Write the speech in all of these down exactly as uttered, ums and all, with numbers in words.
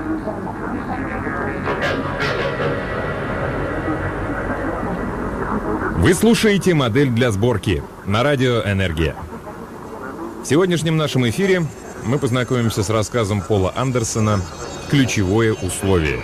Вы слушаете «Модель для сборки» на радио «Энергия». В сегодняшнем нашем эфире мы познакомимся с рассказом Пола Андерсона «Ключевое условие».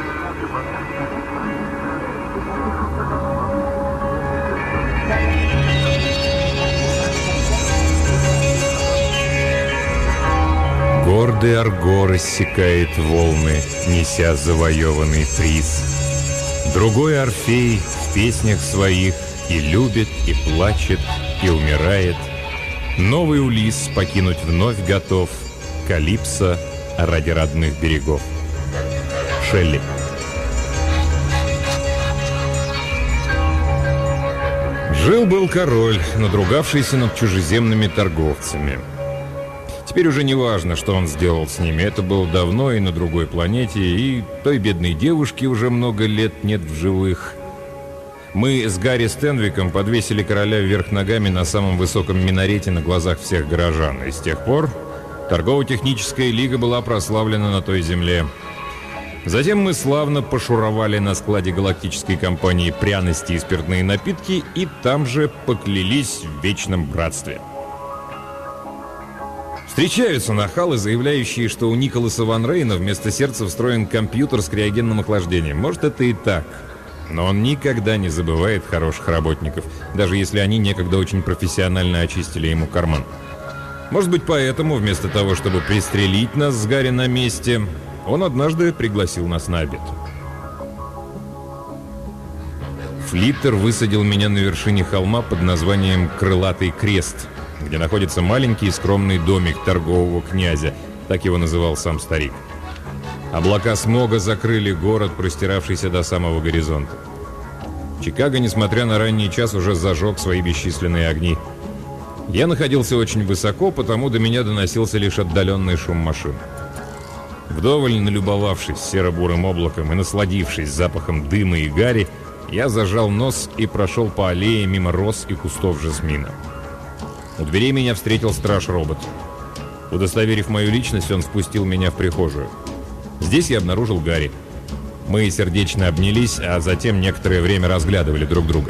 Гордый Арго рассекает волны, неся завоеванный приз. Другой Орфей в песнях своих и любит, и плачет, и умирает. Новый Улисс покинуть вновь готов, Калипсо ради родных берегов. Шелли. Жил-был король, надругавшийся над чужеземными торговцами. Теперь уже не важно, что он сделал с ними. Это было давно и на другой планете, и той бедной девушки уже много лет нет в живых. Мы с Гарри Стенвиком подвесили короля вверх ногами на самом высоком минарете на глазах всех горожан. И с тех пор торгово-техническая лига была прославлена на той земле. Затем мы славно пошуровали на складе галактической компании пряности и спиртные напитки, и там же поклялись в вечном братстве. Встречаются нахалы, заявляющие, что у Николаса Ван Рейна вместо сердца встроен компьютер с криогенным охлаждением. Может, это и так. Но он никогда не забывает хороших работников, даже если они некогда очень профессионально очистили ему карман. Может быть, поэтому, вместо того, чтобы пристрелить нас с Гарри на месте, он однажды пригласил нас на обед. Флиттер высадил меня на вершине холма под названием «Крылатый крест», где находится маленький скромный домик торгового князя, так его называл сам старик. Облака смога закрыли город, простиравшийся до самого горизонта. Чикаго, несмотря на ранний час, уже зажег свои бесчисленные огни. Я находился очень высоко, потому до меня доносился лишь отдаленный шум машин. Вдоволь налюбовавшись серо-бурым облаком и насладившись запахом дыма и гари, я зажал нос и прошел по аллее мимо роз и кустов жасмина. У дверей меня встретил страж-робот. Удостоверив мою личность, он впустил меня в прихожую. Здесь я обнаружил Гарри. Мы сердечно обнялись, а затем некоторое время разглядывали друг друга.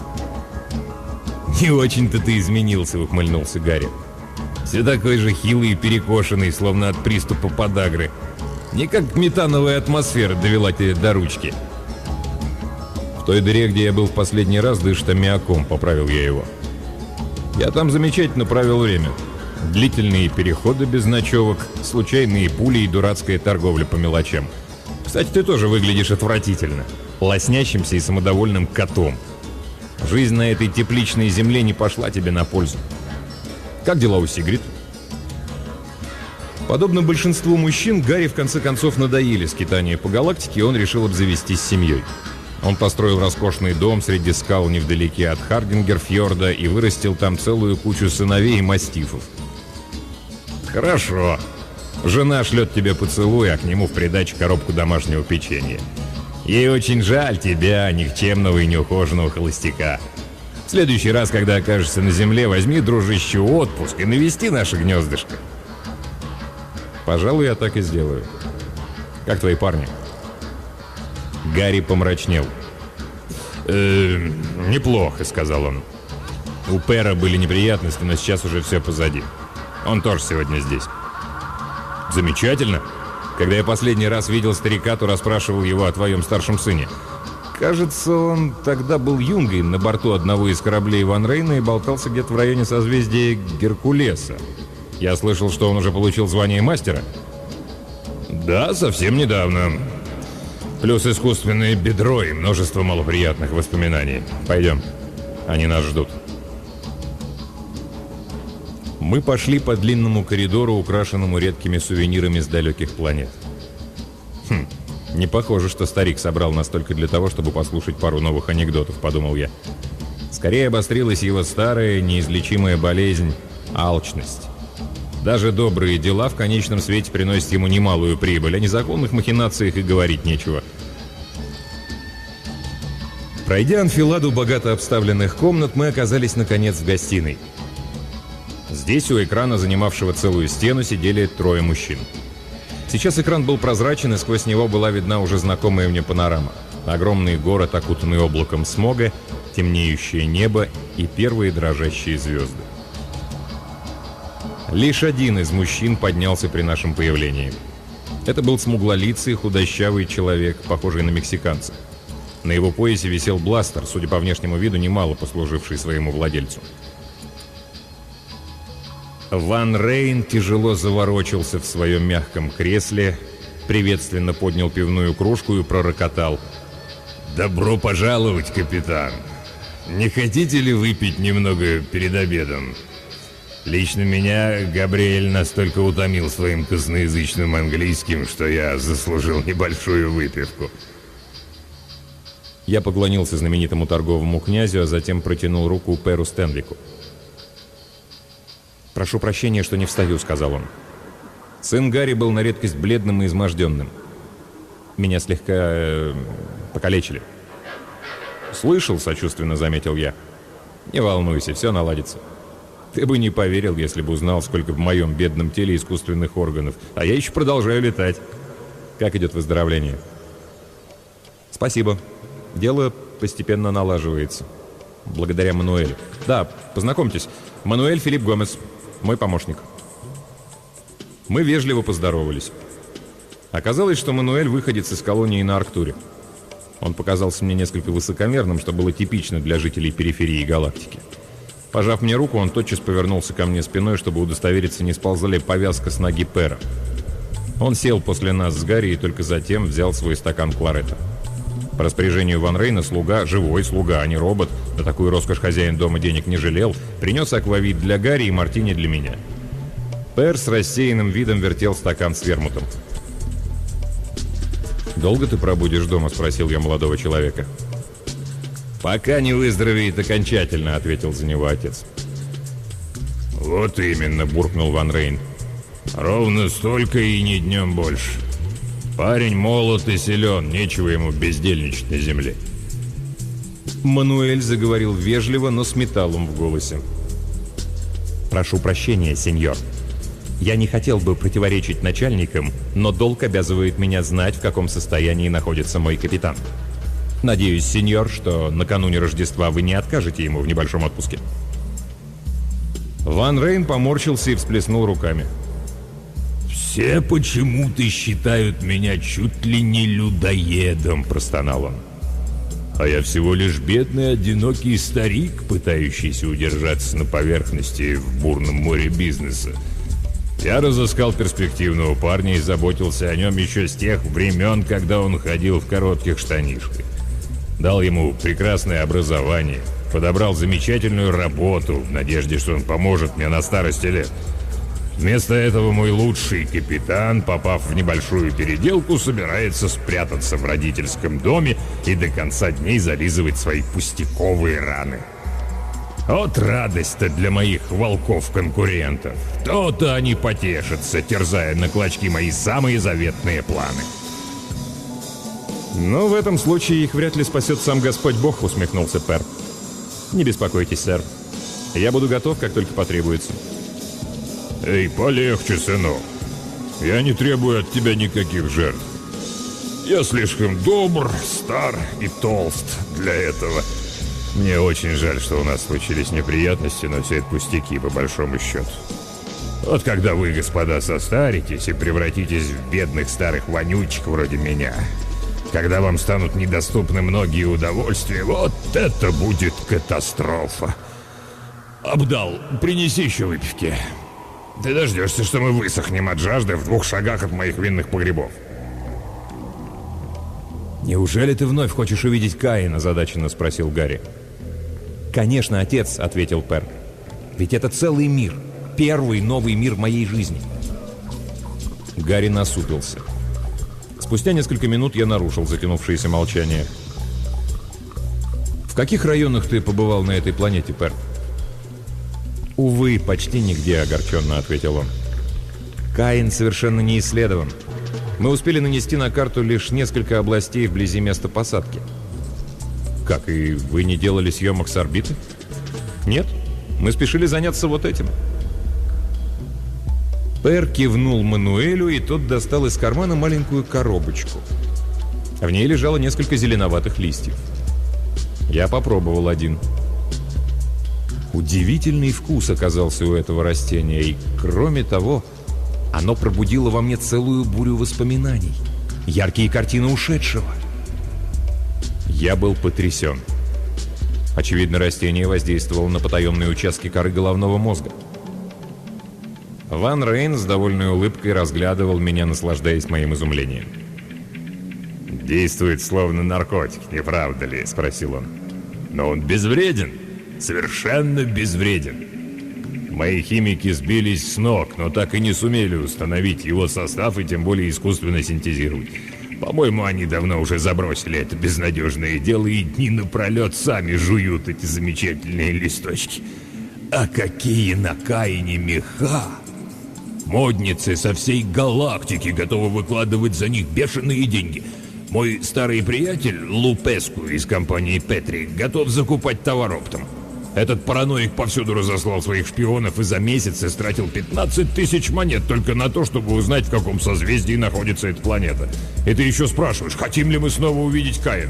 «Не очень-то ты изменился», — ухмыльнулся Гарри. «Все такой же хилый и перекошенный, словно от приступа подагры. Не как метановая атмосфера довела тебя до ручки». «В той дыре, где я был в последний раз, дышит аммиаком», — поправил я его. «Я там замечательно провел время. Длительные переходы без ночевок, случайные пули и дурацкая торговля по мелочам. Кстати, ты тоже выглядишь отвратительно, лоснящимся и самодовольным котом. Жизнь на этой тепличной земле не пошла тебе на пользу. Как дела у Сигрид?» Подобно большинству мужчин, Гарри в конце концов надоели скитания по галактике, и он решил обзавестись семьей. Он построил роскошный дом среди скал невдалеке от Хардингер-фьорда и вырастил там целую кучу сыновей и мастифов. «Хорошо. Жена шлет тебе поцелуй, а к нему в придачу коробку домашнего печенья. Ей очень жаль тебя, никчемного и неухоженного холостяка. В следующий раз, когда окажешься на земле, возьми, дружище, отпуск и навести наше гнездышко». «Пожалуй, я так и сделаю. Как твои парни?» Гарри помрачнел. «Э, «Неплохо», — сказал он. «У Пэра были неприятности, но сейчас уже все позади. Он тоже сегодня здесь». «Замечательно. Когда я последний раз видел старика, то расспрашивал его о твоем старшем сыне. Кажется, он тогда был юнгой на борту одного из кораблей Ван Рейна и болтался где-то в районе созвездия Геркулеса. Я слышал, что он уже получил звание мастера». «Да, совсем недавно. Плюс искусственное бедро и множество малоприятных воспоминаний. Пойдем, они нас ждут». Мы пошли по длинному коридору, украшенному редкими сувенирами с далеких планет. Хм, не похоже, что старик собрал нас только для того, чтобы послушать пару новых анекдотов, подумал я. Скорее обострилась его старая, неизлечимая болезнь – алчность. Даже добрые дела в конечном свете приносят ему немалую прибыль, о незаконных махинациях и говорить нечего. Пройдя анфиладу богато обставленных комнат, мы оказались, наконец, в гостиной. Здесь у экрана, занимавшего целую стену, сидели трое мужчин. Сейчас экран был прозрачен, и сквозь него была видна уже знакомая мне панорама. Огромный город, окутанный облаком смога, темнеющее небо и первые дрожащие звезды. Лишь один из мужчин поднялся при нашем появлении. Это был смуглолицый, худощавый человек, похожий на мексиканца. На его поясе висел бластер, судя по внешнему виду, немало послуживший своему владельцу. Ван Рейн тяжело заворочился в своем мягком кресле, приветственно поднял пивную кружку и пророкотал: «Добро пожаловать, капитан! Не хотите ли выпить немного перед обедом? Лично меня Габриэль настолько утомил своим косноязычным английским, что я заслужил небольшую выпивку». Я поклонился знаменитому торговому князю, а затем протянул руку Перу Стенвику. «Прошу прощения, что не встаю», — сказал он. Сын Гарри был на редкость бледным и изможденным. Меня слегка э, покалечили. «Слышал», — сочувственно заметил я. «Не волнуйся, все наладится. Ты бы не поверил, если бы узнал, сколько в моем бедном теле искусственных органов. А я еще продолжаю летать. Как идет выздоровление?» «Спасибо. Дело постепенно налаживается. Благодаря Мануэлю. Да, познакомьтесь. Мануэль Филипп Гомес, мой помощник». Мы вежливо поздоровались. Оказалось, что Мануэль выходец из колонии на Арктуре. Он показался мне несколько высокомерным, что было типично для жителей периферии галактики. Пожав мне руку, он тотчас повернулся ко мне спиной, чтобы удостовериться, не сползла ли повязка с ноги Пера. Он сел после нас с Гарри и только затем взял свой стакан кларета. По распоряжению Ван Рейна слуга, живой слуга, а не робот, на такую роскошь хозяин дома денег не жалел, принес аквавит для Гарри и мартини для меня. Пер с рассеянным видом вертел стакан с вермутом. «Долго ты пробудешь дома?» — спросил я молодого человека. «Пока не выздоровеет окончательно», — ответил за него отец. «Вот именно», — буркнул Ван Рейн. «Ровно столько и ни днем больше. Парень молод и силен, нечего ему бездельничать на земле». Мануэль заговорил вежливо, но с металлом в голосе. «Прошу прощения, сеньор. Я не хотел бы противоречить начальникам, но долг обязывает меня знать, в каком состоянии находится мой капитан. Надеюсь, сеньор, что накануне Рождества вы не откажете ему в небольшом отпуске». Ван Рейн поморщился и всплеснул руками. «Все почему-то считают меня чуть ли не людоедом», — простонал он. «А я всего лишь бедный, одинокий старик, пытающийся удержаться на поверхности в бурном море бизнеса. Я разыскал перспективного парня и заботился о нем еще с тех времен, когда он ходил в коротких штанишках. Дал ему прекрасное образование, подобрал замечательную работу в надежде, что он поможет мне на старости лет. Вместо этого мой лучший капитан, попав в небольшую переделку, собирается спрятаться в родительском доме и до конца дней зализывать свои пустяковые раны. Вот радость-то для моих волков-конкурентов. То-то они потешатся, терзая на клочки мои самые заветные планы». «Но в этом случае их вряд ли спасет сам Господь Бог», — усмехнулся Пер. «Не беспокойтесь, сэр. Я буду готов, как только потребуется». «Эй, полегче, сынок. Я не требую от тебя никаких жертв. Я слишком добр, стар и толст для этого. Мне очень жаль, что у нас случились неприятности, но все это пустяки, по большому счету. Вот когда вы, господа, состаритесь и превратитесь в бедных старых вонючек вроде меня, когда вам станут недоступны многие удовольствия, вот это будет катастрофа. Абдал, принеси еще выпивки. Ты дождешься, что мы высохнем от жажды в двух шагах от моих винных погребов». «Неужели ты вновь хочешь увидеть Каина?» — озадаченно спросил Гарри. «Конечно, отец», — ответил Пер. «Ведь это целый мир. Первый новый мир моей жизни». Гарри насупился. Спустя несколько минут я нарушил затянувшееся молчание. «В каких районах ты побывал на этой планете, Пер?» «Увы, почти нигде», — огорченно ответил он. «Каин совершенно не исследован. Мы успели нанести на карту лишь несколько областей вблизи места посадки». «Как, и вы не делали съемок с орбиты?» «Нет, мы спешили заняться вот этим». Пер кивнул Мануэлю, и тот достал из кармана маленькую коробочку. В ней лежало несколько зеленоватых листьев. Я попробовал один. Удивительный вкус оказался у этого растения, и, кроме того, оно пробудило во мне целую бурю воспоминаний. Яркие картины ушедшего. Я был потрясен. Очевидно, растение воздействовало на потаенные участки коры головного мозга. Ван Рейн с довольной улыбкой разглядывал меня, наслаждаясь моим изумлением. «Действует словно наркотик, не правда ли?» — спросил он. «Но он безвреден, совершенно безвреден. Мои химики сбились с ног, но так и не сумели установить его состав и тем более искусственно синтезировать. По-моему, они давно уже забросили это безнадежное дело и дни напролет сами жуют эти замечательные листочки. А какие на Каине меха! Модницы со всей галактики готовы выкладывать за них бешеные деньги. Мой старый приятель Лупеску из компании Петри готов закупать товар оптом. Этот параноик повсюду разослал своих шпионов и за месяц истратил пятнадцать тысяч монет только на то, чтобы узнать, в каком созвездии находится эта планета. И ты еще спрашиваешь, хотим ли мы снова увидеть Каин?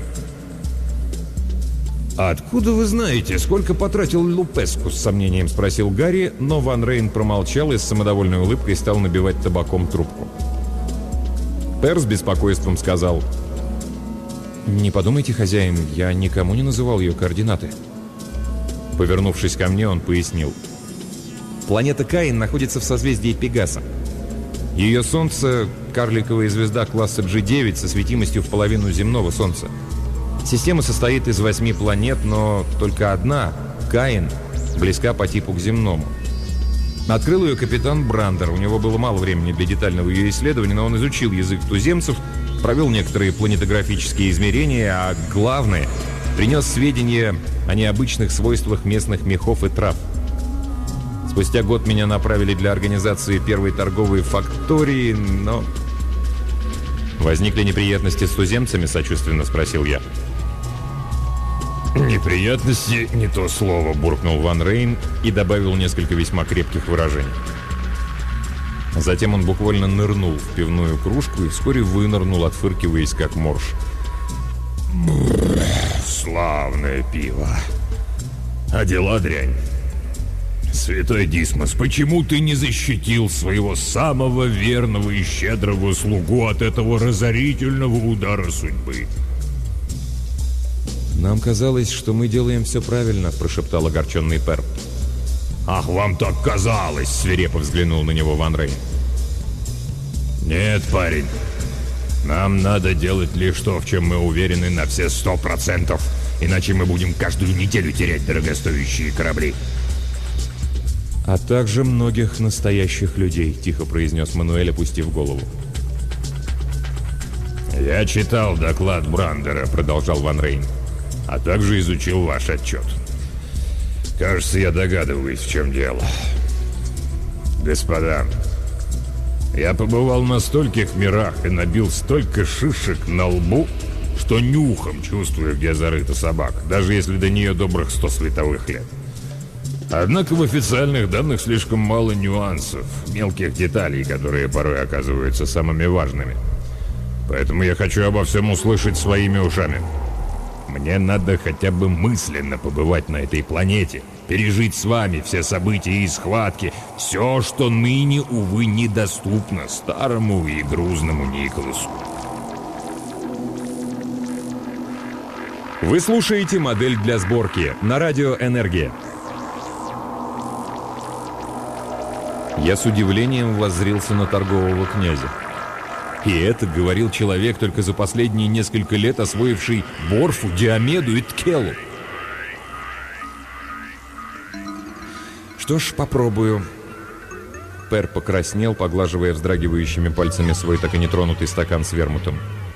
«А откуда вы знаете, сколько потратил Лупеску?» — с сомнением спросил Гарри, но Ван Рейн промолчал и с самодовольной улыбкой стал набивать табаком трубку. Пер с беспокойством сказал: «Не подумайте, хозяин, я никому не называл ее координаты». Повернувшись ко мне, он пояснил: «Планета Каин находится в созвездии Пегаса. Ее Солнце — карликовая звезда класса джи девять со светимостью в половину земного Солнца. Система состоит из восьми планет, но только одна, Каин, близка по типу к земному. Открыл ее капитан Брандер. У него было мало времени для детального ее исследования, но он изучил язык туземцев, провел некоторые планетографические измерения, а главное — принес сведения о необычных свойствах местных мехов и трав. Спустя год меня направили для организации первой торговой фактории, но...» «Возникли неприятности с туземцами?» — сочувственно спросил я. «Неприятности — не то слово», — буркнул Ван Рейн и добавил несколько весьма крепких выражений. Затем он буквально нырнул в пивную кружку и вскоре вынырнул, отфыркиваясь как морж. «Славное пиво. А дела дрянь. Святой Дисмос, почему ты не защитил своего самого верного и щедрого слугу от этого разорительного удара судьбы?» «Нам казалось, что мы делаем все правильно», — прошептал огорченный Пер. «Ах, вам так казалось!» — свирепо взглянул на него Ван Рейн. «Нет, парень. Нам надо делать лишь то, в чем мы уверены на все сто процентов, иначе мы будем каждую неделю терять дорогостоящие корабли». «А также многих настоящих людей», — тихо произнес Мануэль, опустив голову. «Я читал доклад Брандера», — продолжал Ван Рейн, «а также изучил ваш отчет. Кажется, я догадываюсь, в чем дело. Господа, я побывал на стольких мирах и набил столько шишек на лбу, что нюхом чувствую, где зарыта собака, даже если до нее добрых сто световых лет. Однако в официальных данных слишком мало нюансов, мелких деталей, которые порой оказываются самыми важными. Поэтому я хочу обо всем услышать своими ушами. Мне надо хотя бы мысленно побывать на этой планете, пережить с вами все события и схватки, все, что ныне, увы, недоступно старому и грузному Николасу». Вы слушаете «Модель для сборки» на радио «Энергия». Я с удивлением воззрился на торгового князя. И это говорил человек, только за последние несколько лет освоивший Борфу, Диомеду и Ткелу. Что ж, попробую. Пер покраснел, поглаживая вздрагивающими пальцами свой так и нетронутый стакан с вермутом.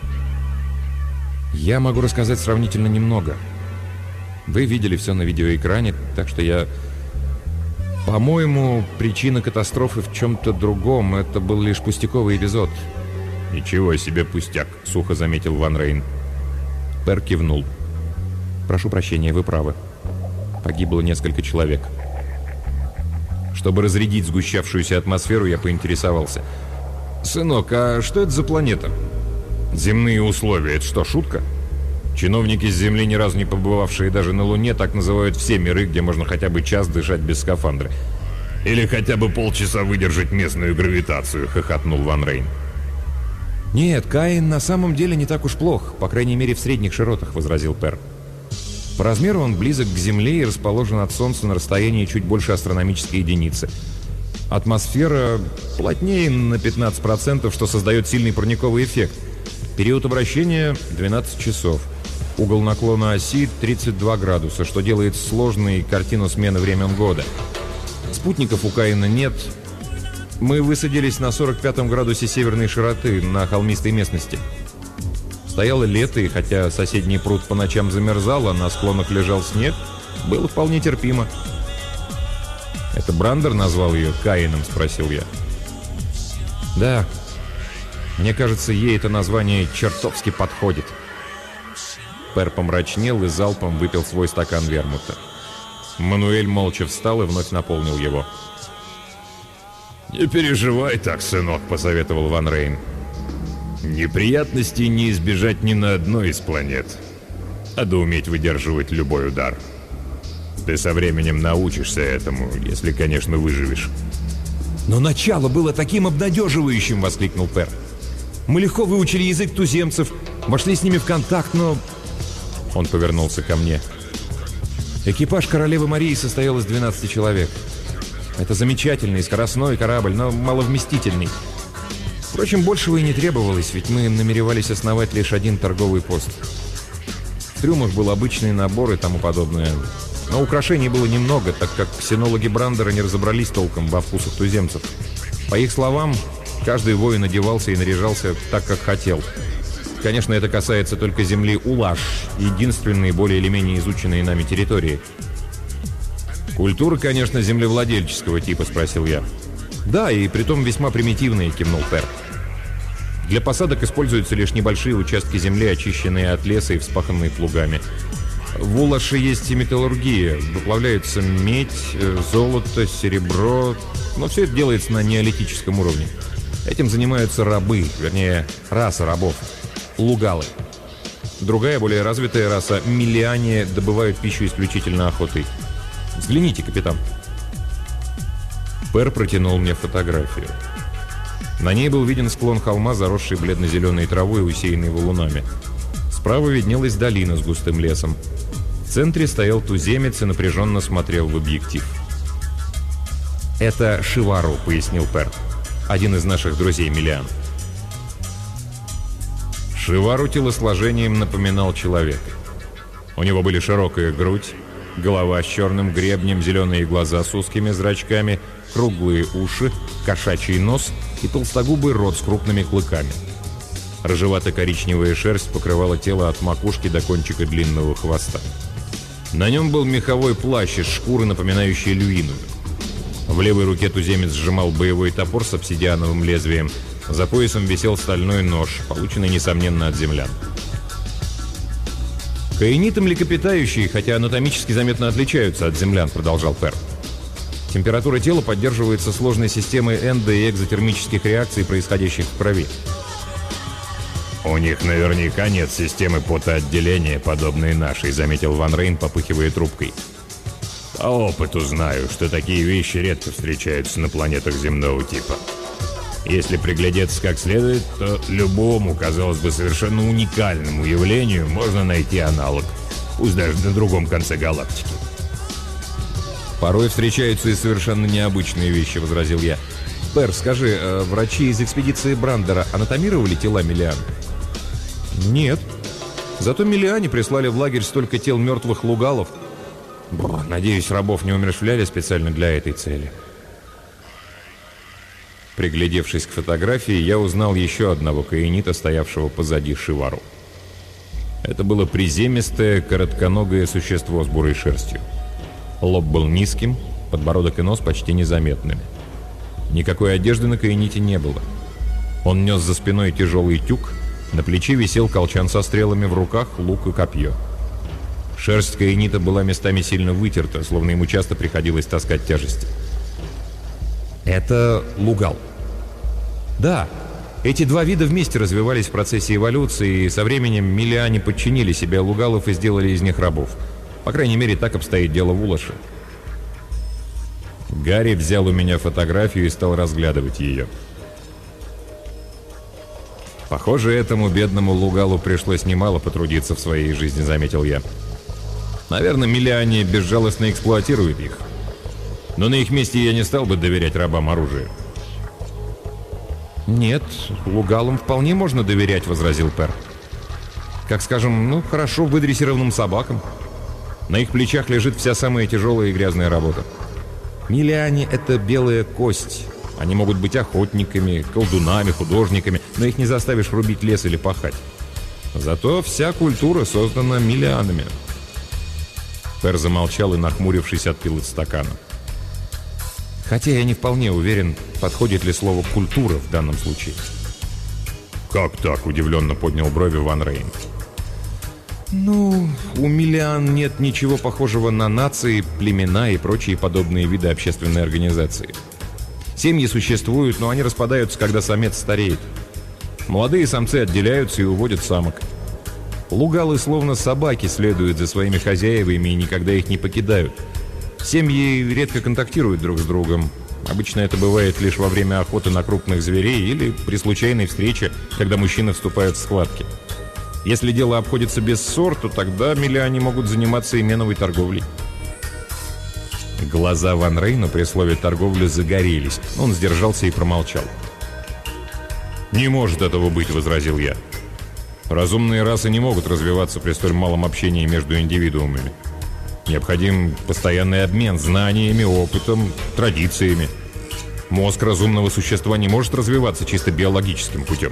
Я могу рассказать сравнительно немного. Вы видели все на видеоэкране, так что я... По-моему, причина катастрофы в чем-то другом. Это был лишь пустяковый эпизод. «Ничего себе пустяк», — сухо заметил Ван Рейн. Пер кивнул. «Прошу прощения, вы правы. Погибло несколько человек». Чтобы разрядить сгущавшуюся атмосферу, я поинтересовался. «Сынок, а что это за планета? Земные условия — это что, шутка? Чиновники с Земли, ни разу не побывавшие даже на Луне, так называют все миры, где можно хотя бы час дышать без скафандра». Или хотя бы полчаса выдержать местную гравитацию, хохотнул Ван Рейн. «Нет, Каин на самом деле не так уж плох, по крайней мере в средних широтах», — возразил Пер. «По размеру он близок к Земле и расположен от Солнца на расстоянии чуть больше астрономической единицы. Атмосфера плотнее на пятнадцать процентов, что создает сильный парниковый эффект. Период обращения — двенадцать часов. Угол наклона оси — тридцать два градуса, что делает сложной картину смены времен года. Спутников у Каина нет. Мы высадились на сорок пятом градусе северной широты на холмистой местности. Стояло лето, и хотя соседний пруд по ночам замерзал, а на склонах лежал снег, было вполне терпимо». «Это Брандер назвал ее Каином?» — спросил я. «Да. Мне кажется, ей это название чертовски подходит». Пер помрачнел и залпом выпил свой стакан вермута. Мануэль молча встал и вновь наполнил его. «Не переживай так, сынок», — посоветовал Ван Рейн. «Неприятностей не избежать ни на одной из планет. Надо уметь выдерживать любой удар. Ты со временем научишься этому, если, конечно, выживешь». «Но начало было таким обнадеживающим!» — воскликнул Пер. «Мы легко выучили язык туземцев, вошли с ними в контакт, но...» Он повернулся ко мне. «Экипаж королевы Марии состоял из двенадцати человек. Это замечательный скоростной корабль, но маловместительный. Впрочем, большего и не требовалось, ведь мы намеревались основать лишь один торговый пост. В трюмах был обычный набор и тому подобное. Но украшений было немного, так как ксенологи Брандера не разобрались толком во вкусах туземцев. По их словам, каждый воин одевался и наряжался так, как хотел. Конечно, это касается только земли Улаш, единственной более или менее изученной нами территории». «Культура, конечно, землевладельческого типа», — спросил я. «Да, и притом весьма примитивные», — кивнул Пер. «Для посадок используются лишь небольшие участки земли, очищенные от леса и вспаханные плугами. В Улаше есть и металлургия, выплавляются медь, золото, серебро, но все это делается на неолитическом уровне. Этим занимаются рабы, вернее, раса рабов, лугалы. Другая, более развитая раса, миллиане, добывают пищу исключительно охотой. Взгляните, капитан». Пер протянул мне фотографию. На ней был виден склон холма, заросший бледно-зеленой травой и усеянный валунами. Справа виднелась долина с густым лесом. В центре стоял туземец и напряженно смотрел в объектив. «Это Шивару», — пояснил Пер. «Один из наших друзей-миллиан». Шивару телосложением напоминал человека. У него были широкая грудь, голова с черным гребнем, зеленые глаза с узкими зрачками, круглые уши, кошачий нос и толстогубый рот с крупными клыками. Рыжевато-коричневая шерсть покрывала тело от макушки до кончика длинного хвоста. На нем был меховой плащ из шкуры, напоминающий люиновую. В левой руке туземец сжимал боевой топор с обсидиановым лезвием. За поясом висел стальной нож, полученный, несомненно, от землян. «Каиниты млекопитающие, хотя анатомически заметно отличаются от землян», — продолжал Пер. «Температура тела поддерживается сложной системой эндо- и экзотермических реакций, происходящих в крови». «У них наверняка нет системы потоотделения, подобной нашей», — заметил Ван Рейн, попыхивая трубкой. «По опыту знаю, что такие вещи редко встречаются на планетах земного типа. Если приглядеться как следует, то любому, казалось бы, совершенно уникальному явлению можно найти аналог, пусть даже на другом конце галактики». «Порой встречаются и совершенно необычные вещи», — возразил я. «Пер, скажи, э, врачи из экспедиции Брандера анатомировали тела миллиан?» «Нет. Зато миллиане прислали в лагерь столько тел мертвых лугалов. Бр, надеюсь, рабов не умерщвляли специально для этой цели». Приглядевшись к фотографии, я узнал еще одного каинита, стоявшего позади Шивару. Это было приземистое, коротконогое существо с бурой шерстью. Лоб был низким, подбородок и нос почти незаметными. Никакой одежды на каините не было. Он нес за спиной тяжелый тюк, на плече висел колчан со стрелами, в руках лук и копье. Шерсть каинита была местами сильно вытерта, словно ему часто приходилось таскать тяжести. Это лугал. Да, эти два вида вместе развивались в процессе эволюции, и со временем миллиане подчинили себе лугалов и сделали из них рабов. По крайней мере, так обстоит дело в Улаше. Гарри взял у меня фотографию и стал разглядывать ее. «Похоже, этому бедному лугалу пришлось немало потрудиться в своей жизни», — заметил я. «Наверное, миллиане безжалостно эксплуатируют их. Но на их месте я не стал бы доверять рабам оружие». «Нет, лугалам вполне можно доверять», — возразил Пер. «Как, скажем, ну, хорошо выдрессированным собакам. На их плечах лежит вся самая тяжелая и грязная работа. Миллиане — это белая кость. Они могут быть охотниками, колдунами, художниками, но их не заставишь рубить лес или пахать. Зато вся культура создана миллианами». Пер замолчал и, нахмурившись, отпил из стакана. Хотя я не вполне уверен, подходит ли слово «культура» в данном случае. «Как так?» — удивленно поднял брови Ван Рейн. Ну, у миллиан нет ничего похожего на нации, племена и прочие подобные виды общественной организации. Семьи существуют, но они распадаются, когда самец стареет. Молодые самцы отделяются и уводят самок. Лугалы словно собаки следуют за своими хозяевами и никогда их не покидают. Семьи редко контактируют друг с другом. Обычно это бывает лишь во время охоты на крупных зверей или при случайной встрече, когда мужчины вступают в схватки. Если дело обходится без ссор, то тогда миллиане могут заниматься именовой торговлей. Глаза Ван Рейна при слове «торговля» загорелись, но он сдержался и промолчал. «Не может этого быть», — возразил я. «Разумные расы не могут развиваться при столь малом общении между индивидуумами. Необходим постоянный обмен знаниями, опытом, традициями. Мозг разумного существа не может развиваться чисто биологическим путем».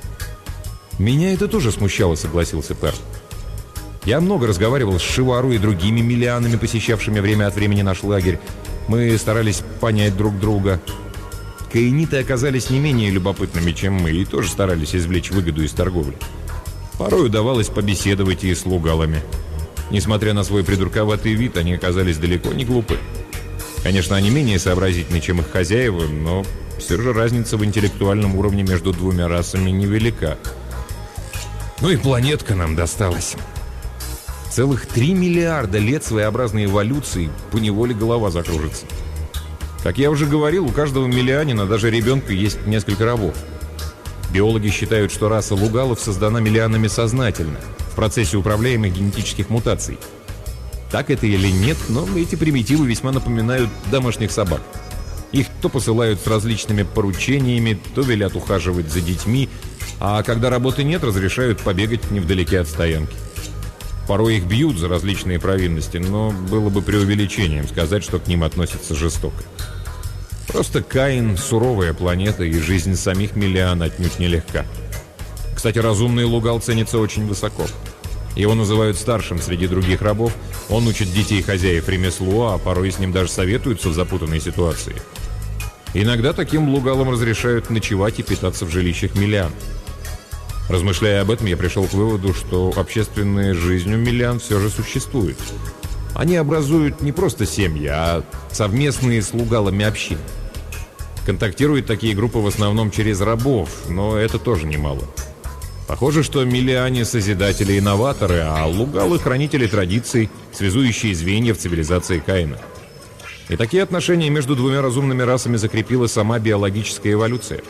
«Меня это тоже смущало», — согласился Пер. «Я много разговаривал с Шивару и другими миллианами, посещавшими время от времени наш лагерь. Мы старались понять друг друга. Каиниты оказались не менее любопытными, чем мы, и тоже старались извлечь выгоду из торговли. Порой удавалось побеседовать и с лугалами. Несмотря на свой придурковатый вид, они оказались далеко не глупы. Конечно, они менее сообразительны, чем их хозяева, но все же разница в интеллектуальном уровне между двумя расами невелика. Ну и планетка нам досталась. Целых три миллиарда лет своеобразной эволюции, поневоле голова закружится. Как я уже говорил, у каждого миллианина, даже ребенка, есть несколько рабов. Биологи считают, что раса лугалов создана миллианами сознательно, в процессе управляемых генетических мутаций. Так это или нет, но эти примитивы весьма напоминают домашних собак. Их то посылают с различными поручениями, то велят ухаживать за детьми, а когда работы нет, разрешают побегать невдалеке от стоянки. Порой их бьют за различные провинности, но было бы преувеличением сказать, что к ним относятся жестоко. Просто Каин — суровая планета, и жизнь самих миллиан отнюдь нелегка. Кстати, разумный лугал ценится очень высоко. Его называют старшим среди других рабов, он учит детей хозяев ремеслу, а порой с ним даже советуются в запутанной ситуации. Иногда таким лугалам разрешают ночевать и питаться в жилищах миллиан. Размышляя об этом, я пришел к выводу, что общественная жизнь у миллиан все же существует. Они образуют не просто семьи, а совместные с лугалами общины. Контактируют такие группы в основном через рабов, но это тоже немало. Похоже, что миллиане — созидатели и новаторы, а лугалы — хранители традиций, связующие звенья в цивилизации Каина. И такие отношения между двумя разумными расами закрепила сама биологическая эволюция.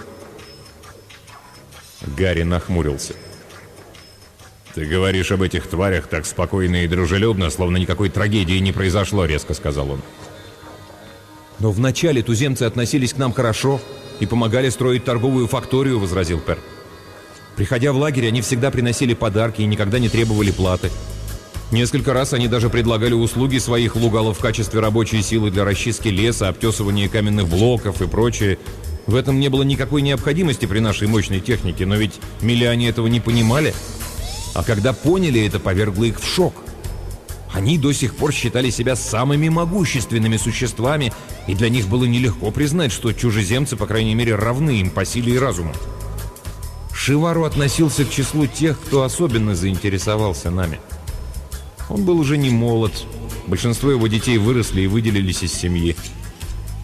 Гарри нахмурился. «Ты говоришь об этих тварях так спокойно и дружелюбно, словно никакой трагедии не произошло», — резко сказал он. «Но вначале туземцы относились к нам хорошо и помогали строить торговую факторию», — возразил Пер. «Приходя в лагерь, они всегда приносили подарки и никогда не требовали платы. Несколько раз они даже предлагали услуги своих лугалов в качестве рабочей силы для расчистки леса, обтесывания каменных блоков и прочее. В этом не было никакой необходимости при нашей мощной технике, но ведь миллиане этого не понимали. А когда поняли, это повергло их в шок. Они до сих пор считали себя самыми могущественными существами, и для них было нелегко признать, что чужеземцы, по крайней мере, равны им по силе и разуму. Шивару относился к числу тех, кто особенно заинтересовался нами. Он был уже не молод, большинство его детей выросли и выделились из семьи.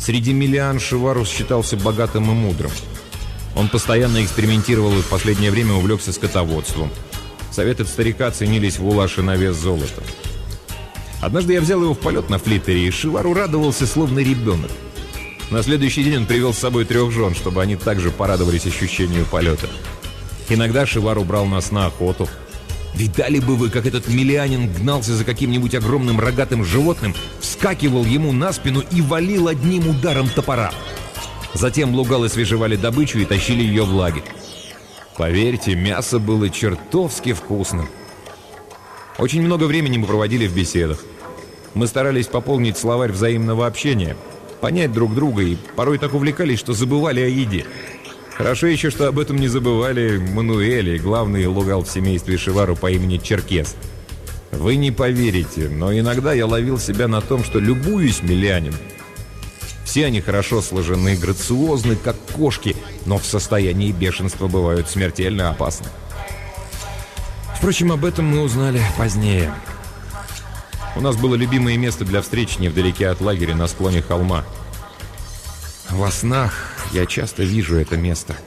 Среди миллиан Шивару считался богатым и мудрым. Он постоянно экспериментировал и в последнее время увлекся скотоводством. Советы старика ценились в Улаше на вес золота. Однажды я взял его в полет на флиттере, и Шивару радовался, словно ребенок. На следующий день он привел с собой трех жен, чтобы они также порадовались ощущению полета. Иногда Шивару брал нас на охоту. Видали бы вы, как этот миллианин гнался за каким-нибудь огромным рогатым животным, вскакивал ему на спину и валил одним ударом топора. Затем лугалы свежевали добычу и тащили ее в лагерь. Поверьте, мясо было чертовски вкусным. Очень много времени мы проводили в беседах. Мы старались пополнить словарь взаимного общения, понять друг друга и порой так увлекались, что забывали о еде. Хорошо еще, что об этом не забывали Мануэль и главный лугал в семействе Шивару по имени Черкес. Вы не поверите, но иногда я ловил себя на том, что любуюсь миллианином. Все они хорошо сложены, грациозны, как кошки, но в состоянии бешенства бывают смертельно опасны. Впрочем, об этом мы узнали позднее. У нас было любимое место для встреч невдалеке от лагеря на склоне холма. Во снах я часто вижу это место.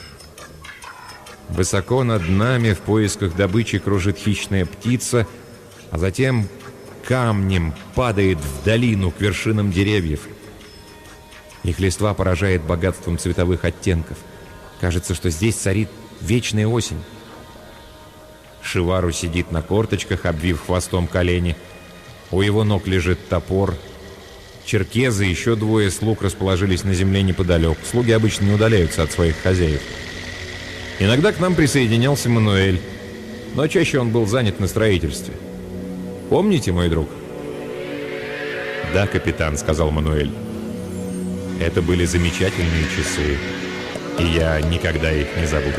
Высоко над нами в поисках добычи кружит хищная птица, а затем камнем падает в долину к вершинам деревьев. Их листва поражает богатством цветовых оттенков. Кажется, что здесь царит вечная осень. Шивару сидит на корточках, обвив хвостом колени. У его ног лежит топор. Черкезы и еще двое слуг расположились на земле неподалеку. Слуги обычно не удаляются от своих хозяев. Иногда к нам присоединялся Мануэль, но чаще он был занят на строительстве. Помните, мой друг? «Да, капитан», — сказал Мануэль. Это были замечательные часы, и я никогда их не забуду.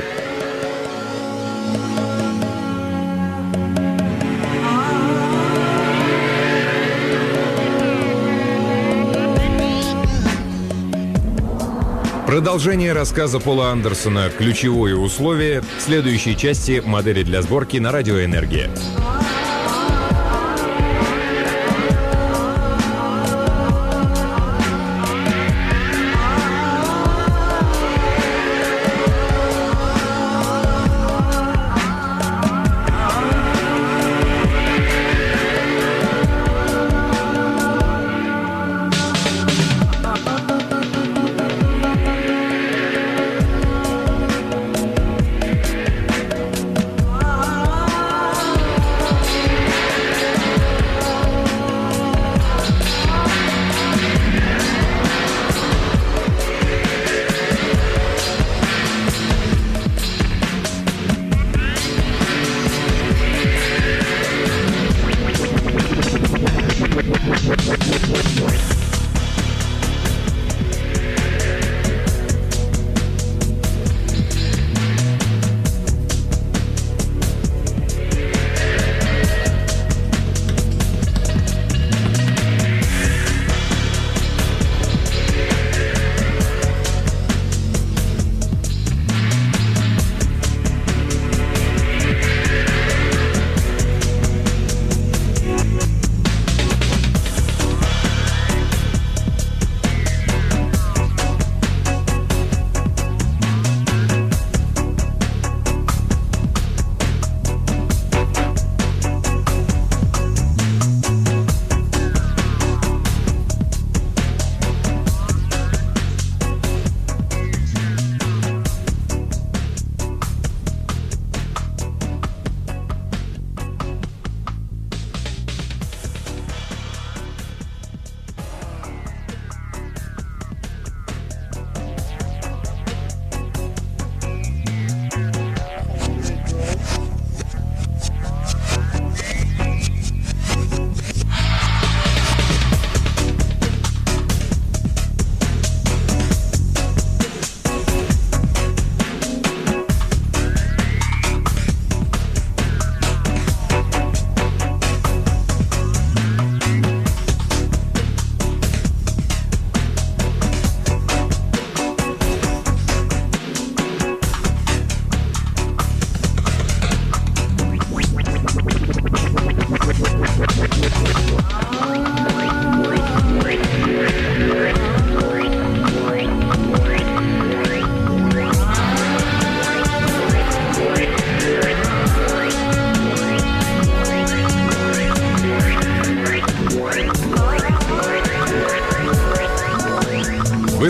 Продолжение рассказа Пола Андерсона «Ключевое условие» в следующей части «Модели для сборки» на Радио Энергия.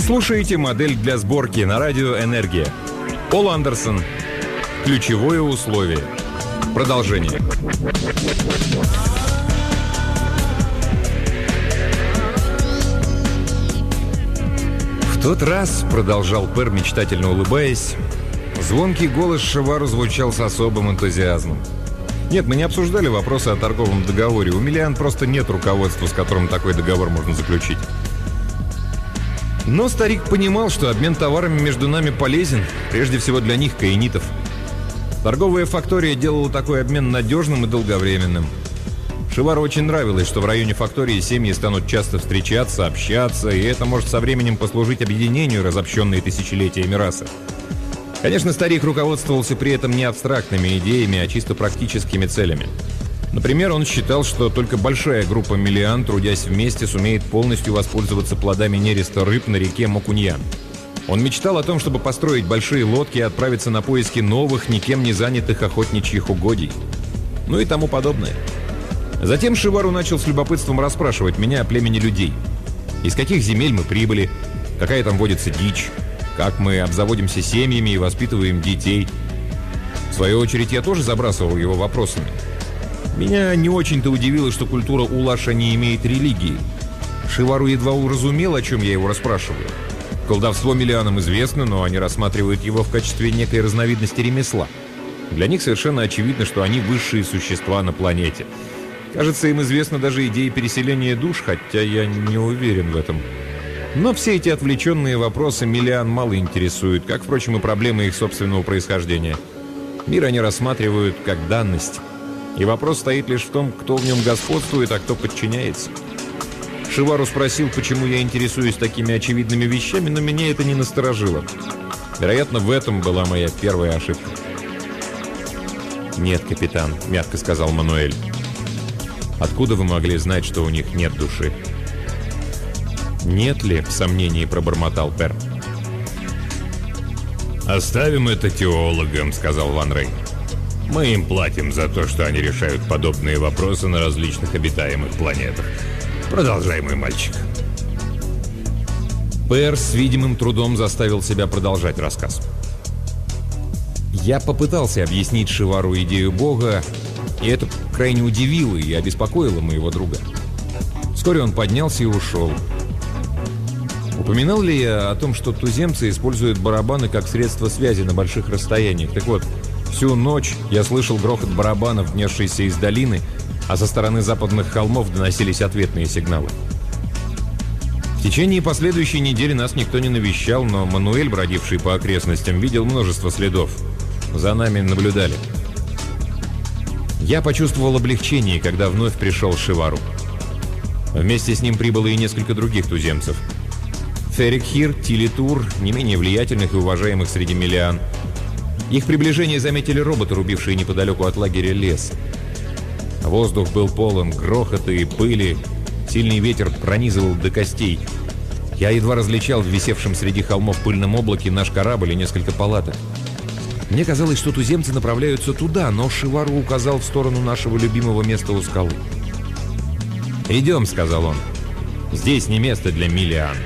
слушаете модель для сборки на радио «Энергия». Пол Андерсон. Ключевое условие. Продолжение. В тот раз, продолжал Пэр, мечтательно улыбаясь, звонкий голос Шивару звучал с особым энтузиазмом. Нет, мы не обсуждали вопросы о торговом договоре. У Миллиан просто нет руководства, с которым такой договор можно заключить. Но старик понимал, что обмен товарами между нами полезен, прежде всего для них, каинитов. Торговая фактория делала такой обмен надежным и долговременным. Шивару очень нравилось, что в районе фактории семьи станут часто встречаться, общаться, и это может со временем послужить объединению разобщенной тысячелетиями расы. Конечно, старик руководствовался при этом не абстрактными идеями, а чисто практическими целями. Например, он считал, что только большая группа Миллиан, трудясь вместе, сумеет полностью воспользоваться плодами нереста рыб на реке Мокуньян. Он мечтал о том, чтобы построить большие лодки и отправиться на поиски новых, никем не занятых охотничьих угодий. Ну и тому подобное. Затем Шивару начал с любопытством расспрашивать меня о племени людей. Из каких земель мы прибыли, какая там водится дичь, как мы обзаводимся семьями и воспитываем детей. В свою очередь, я тоже забрасывал его вопросами. Меня не очень-то удивило, что культура Улаша не имеет религии. Шивару едва уразумел, о чем я его расспрашиваю. Колдовство Миллианам известно, но они рассматривают его в качестве некой разновидности ремесла. Для них совершенно очевидно, что они высшие существа на планете. Кажется, им известна даже идея переселения душ, хотя я не уверен в этом. Но все эти отвлеченные вопросы Миллиан мало интересуют, как, впрочем, и проблемы их собственного происхождения. Мир они рассматривают как данность. И вопрос стоит лишь в том, кто в нем господствует, а кто подчиняется. Шивару спросил, почему я интересуюсь такими очевидными вещами, но меня это не насторожило. Вероятно, в этом была моя первая ошибка. «Нет, капитан», — мягко сказал Мануэль. «Откуда вы могли знать, что у них нет души?» «Нет ли?» — в сомнении пробормотал Пэр. «Оставим это теологам», — сказал Ван Рей. «Мы им платим за то, что они решают подобные вопросы на различных обитаемых планетах. Продолжай, мой мальчик». Пэр с видимым трудом заставил себя продолжать рассказ. Я попытался объяснить Шивару идею Бога, и это крайне удивило и обеспокоило моего друга. Вскоре он поднялся и ушел. Упоминал ли я о том, что туземцы используют барабаны как средство связи на больших расстояниях? Так вот, всю ночь я слышал грохот барабанов, несшийся из долины, а со стороны западных холмов доносились ответные сигналы. В течение последующей недели нас никто не навещал, но Мануэль, бродивший по окрестностям, видел множество следов. За нами наблюдали. Я почувствовал облегчение, когда вновь пришел Шивару. Вместе с ним прибыло и несколько других туземцев. Ферикхир, Тилитур, не менее влиятельных и уважаемых среди Миллиан. Их приближение заметили роботы, рубившие неподалеку от лагеря лес. Воздух был полон грохота и пыли, сильный ветер пронизывал до костей. Я едва различал в висевшем среди холмов пыльном облаке наш корабль и несколько палаток. Мне казалось, что туземцы направляются туда, но Шивару указал в сторону нашего любимого места у скалы. «Идем», — сказал он. «Здесь не место для Миллиан».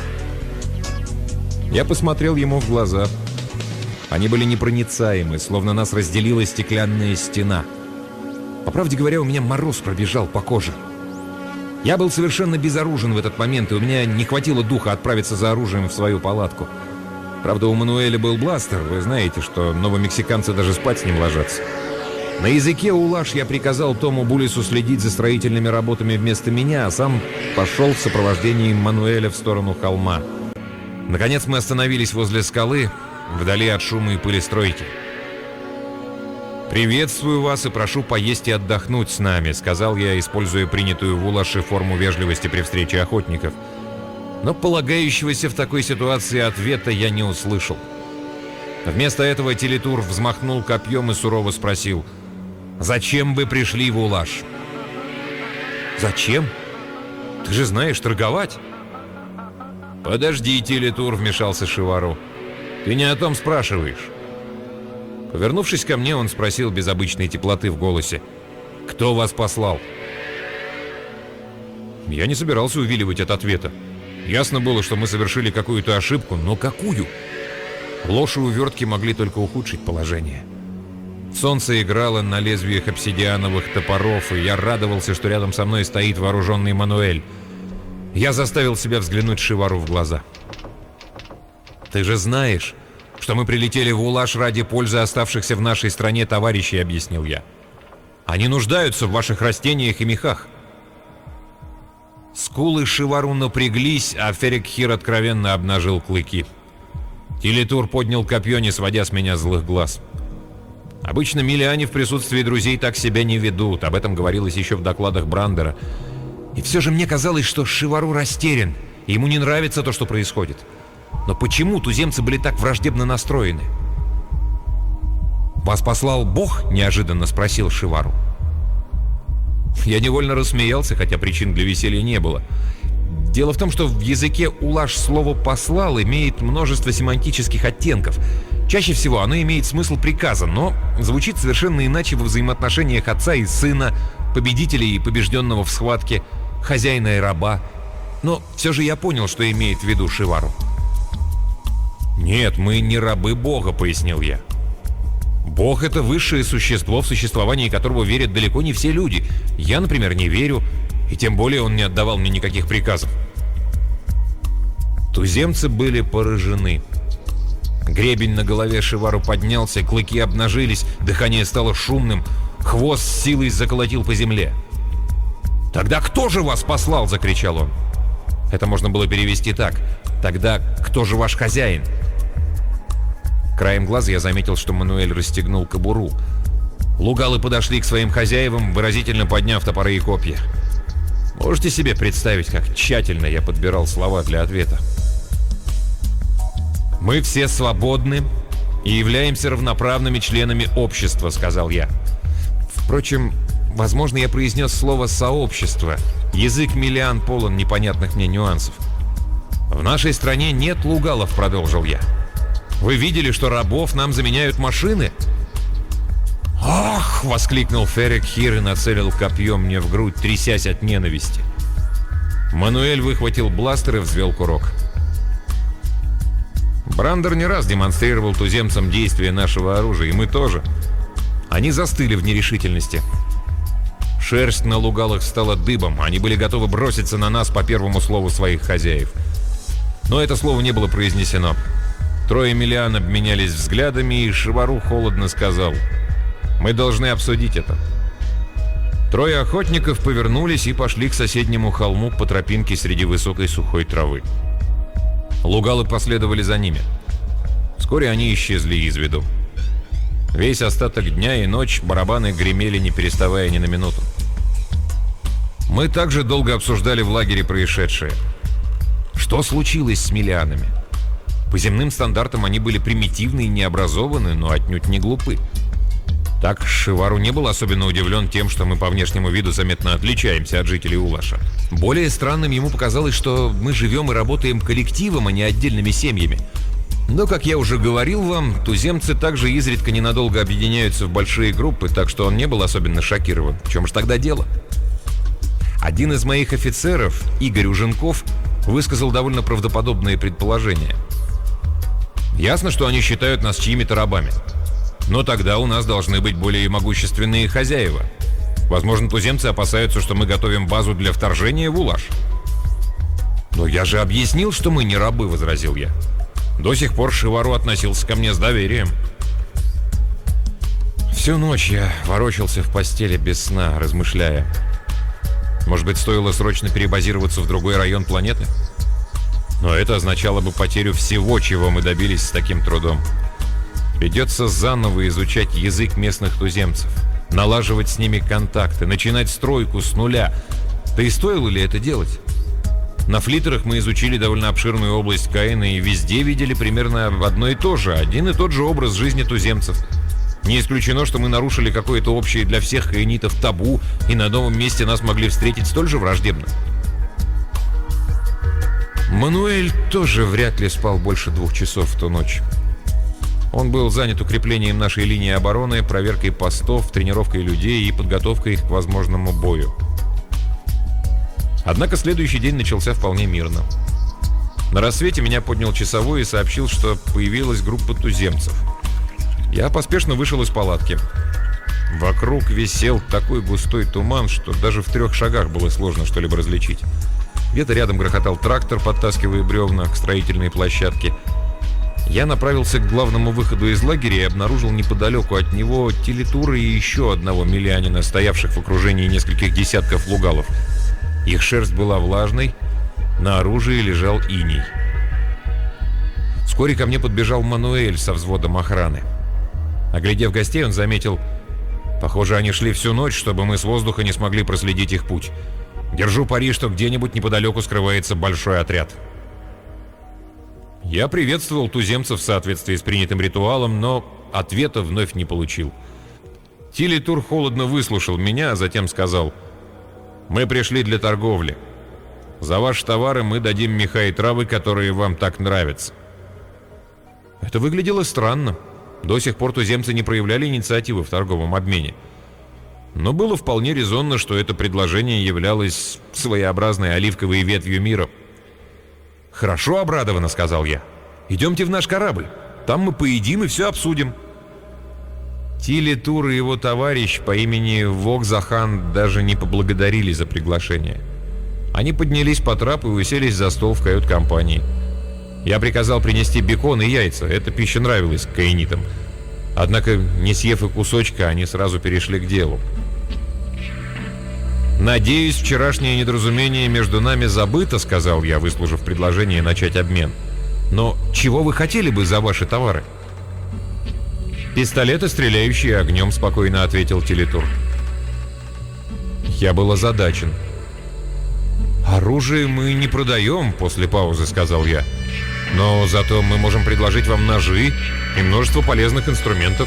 Я посмотрел ему в глаза. Они были непроницаемы, словно нас разделила стеклянная стена. По правде говоря, у меня мороз пробежал по коже. Я был совершенно безоружен в этот момент, и у меня не хватило духа отправиться за оружием в свою палатку. Правда, у Мануэля был бластер, вы знаете, что новомексиканцы даже спать с ним ложатся. На языке улаш я приказал Тому Булису следить за строительными работами вместо меня, а сам пошел в сопровождении Мануэля в сторону холма. Наконец мы остановились возле скалы, вдали от шума и пыли стройки. «Приветствую вас и прошу поесть и отдохнуть с нами», — сказал я, используя принятую в Улаше форму вежливости при встрече охотников. Но полагающегося в такой ситуации ответа я не услышал. Вместо этого Тилитур взмахнул копьем и сурово спросил: «Зачем вы пришли в Улаш?» «Зачем? Ты же знаешь торговать». «Подожди, Тилитур», — вмешался Шивару. «Ты не о том спрашиваешь». Повернувшись ко мне, он спросил без обычной теплоты в голосе: «Кто вас послал?» Я не собирался увиливать от ответа. Ясно было, что мы совершили какую-то ошибку, но какую? Ложь и увертки могли только ухудшить положение. Солнце играло на лезвиях обсидиановых топоров, и я радовался, что рядом со мной стоит вооруженный Мануэль. Я заставил себя взглянуть Шивару в глаза. «Ты же знаешь, что мы прилетели в Улаш ради пользы оставшихся в нашей стране товарищей», — объяснил я. «Они нуждаются в ваших растениях и мехах». Скулы Шивару напряглись, а Ферекхир откровенно обнажил клыки. Телетур поднял копье, не сводя с меня злых глаз. Обычно миллиане в присутствии друзей так себя не ведут, об этом говорилось еще в докладах Брандера. И все же мне казалось, что Шивару растерян, и ему не нравится то, что происходит. Но почему туземцы были так враждебно настроены? «Вас послал Бог?» — неожиданно спросил Шивару. Я невольно рассмеялся, хотя причин для веселья не было. Дело в том, что в языке улаш слово «послал» имеет множество семантических оттенков. Чаще всего оно имеет смысл приказа, но звучит совершенно иначе во взаимоотношениях отца и сына, победителя и побежденного в схватке, хозяина и раба. Но все же я понял, что имеет в виду Шивару. «Нет, мы не рабы Бога», — пояснил я. «Бог — это высшее существо, в существовании которого верят далеко не все люди. Я, например, не верю, и тем более он не отдавал мне никаких приказов». Туземцы были поражены. Гребень на голове Шивару поднялся, клыки обнажились, дыхание стало шумным, хвост с силой заколотил по земле. «Тогда кто же вас послал?» — закричал он. Это можно было перевести так: «Тогда кто же ваш хозяин?» Краем глаза я заметил, что Мануэль расстегнул кобуру. Лугалы подошли к своим хозяевам, выразительно подняв топоры и копья. Можете себе представить, как тщательно я подбирал слова для ответа. «Мы все свободны и являемся равноправными членами общества», — сказал я. Впрочем, возможно, я произнес слово «сообщество». Язык миллиан полон непонятных мне нюансов. «В нашей стране нет лугалов», — продолжил я. «Вы видели, что рабов нам заменяют машины?» «Ах!» — воскликнул Ферекхир и нацелил копье мне в грудь, трясясь от ненависти. Мануэль выхватил бластер и взвел курок. Брандер не раз демонстрировал туземцам действия нашего оружия, и мы тоже. Они застыли в нерешительности. Шерсть на лугалах стала дыбом, они были готовы броситься на нас по первому слову своих хозяев. Но это слово не было произнесено. Трое миллиан обменялись взглядами, и Шивару холодно сказал: «Мы должны обсудить это». Трое охотников повернулись и пошли к соседнему холму по тропинке среди высокой сухой травы. Лугалы последовали за ними. Вскоре они исчезли из виду. Весь остаток дня и ночь барабаны гремели, не переставая ни на минуту. Мы также долго обсуждали в лагере происшедшее. Что случилось с миллианами? По земным стандартам они были примитивны и необразованы, но отнюдь не глупы. Так Шивару не был особенно удивлен тем, что мы по внешнему виду заметно отличаемся от жителей Улаша. Более странным ему показалось, что мы живем и работаем коллективом, а не отдельными семьями. Но, как я уже говорил вам, туземцы также изредка ненадолго объединяются в большие группы, так что он не был особенно шокирован. В чем же тогда дело? Один из моих офицеров, Игорь Уженков, высказал довольно правдоподобные предположения. Ясно, что они считают нас чьими-то рабами. Но тогда у нас должны быть более могущественные хозяева. Возможно, туземцы опасаются, что мы готовим базу для вторжения в Улаш. «Но я же объяснил, что мы не рабы», — возразил я. До сих пор Шивару относился ко мне с доверием. Всю ночь я ворочался в постели без сна, размышляя. Может быть, стоило срочно перебазироваться в другой район планеты? Но это означало бы потерю всего, чего мы добились с таким трудом. Придется заново изучать язык местных туземцев, налаживать с ними контакты, начинать стройку с нуля. Да и стоило ли это делать? На флиттерах мы изучили довольно обширную область Каина и везде видели примерно одно и то же, один и тот же образ жизни туземцев. Не исключено, что мы нарушили какое-то общее для всех каинитов табу, и на новом месте нас могли встретить столь же враждебно. Мануэль тоже вряд ли спал больше двух часов в ту ночь. Он был занят укреплением нашей линии обороны, проверкой постов, тренировкой людей и подготовкой их к возможному бою. Однако следующий день начался вполне мирно. На рассвете меня поднял часовой и сообщил, что появилась группа туземцев. Я поспешно вышел из палатки. Вокруг висел такой густой туман, что даже в трех шагах было сложно что-либо различить. Где-то рядом грохотал трактор, подтаскивая бревна к строительной площадке. Я направился к главному выходу из лагеря и обнаружил неподалеку от него Телетура и еще одного милянина, стоявших в окружении нескольких десятков лугалов. Их шерсть была влажной, на оружии лежал иней. Вскоре ко мне подбежал Мануэль со взводом охраны. Оглядев гостей, он заметил: «Похоже, они шли всю ночь, чтобы мы с воздуха не смогли проследить их путь. Держу пари, что где-нибудь неподалеку скрывается большой отряд». Я приветствовал туземцев в соответствии с принятым ритуалом, но ответа вновь не получил. Телетур холодно выслушал меня, а затем сказал: «Мы пришли для торговли. За ваши товары мы дадим меха и травы, которые вам так нравятся». Это выглядело странно. До сих пор туземцы не проявляли инициативы в торговом обмене. Но было вполне резонно, что это предложение являлось своеобразной оливковой ветвью мира. «Хорошо, обрадованно», — сказал я. «Идемте в наш корабль. Там мы поедим и все обсудим». Телетур и его товарищ по имени Вок-Захан даже не поблагодарили за приглашение. Они поднялись по трапу и уселись за стол в кают-компании. Я приказал принести бекон и яйца, эта пища нравилась каинитам. Однако, не съев и кусочка, они сразу перешли к делу. «Надеюсь, вчерашнее недоразумение между нами забыто», — сказал я, выслушав предложение начать обмен. «Но чего вы хотели бы за ваши товары?» «Пистолеты, стреляющие огнем», — спокойно ответил Телетур. Я был озадачен. «Оружие мы не продаем», — после паузы сказал я. «Но зато мы можем предложить вам ножи и множество полезных инструментов».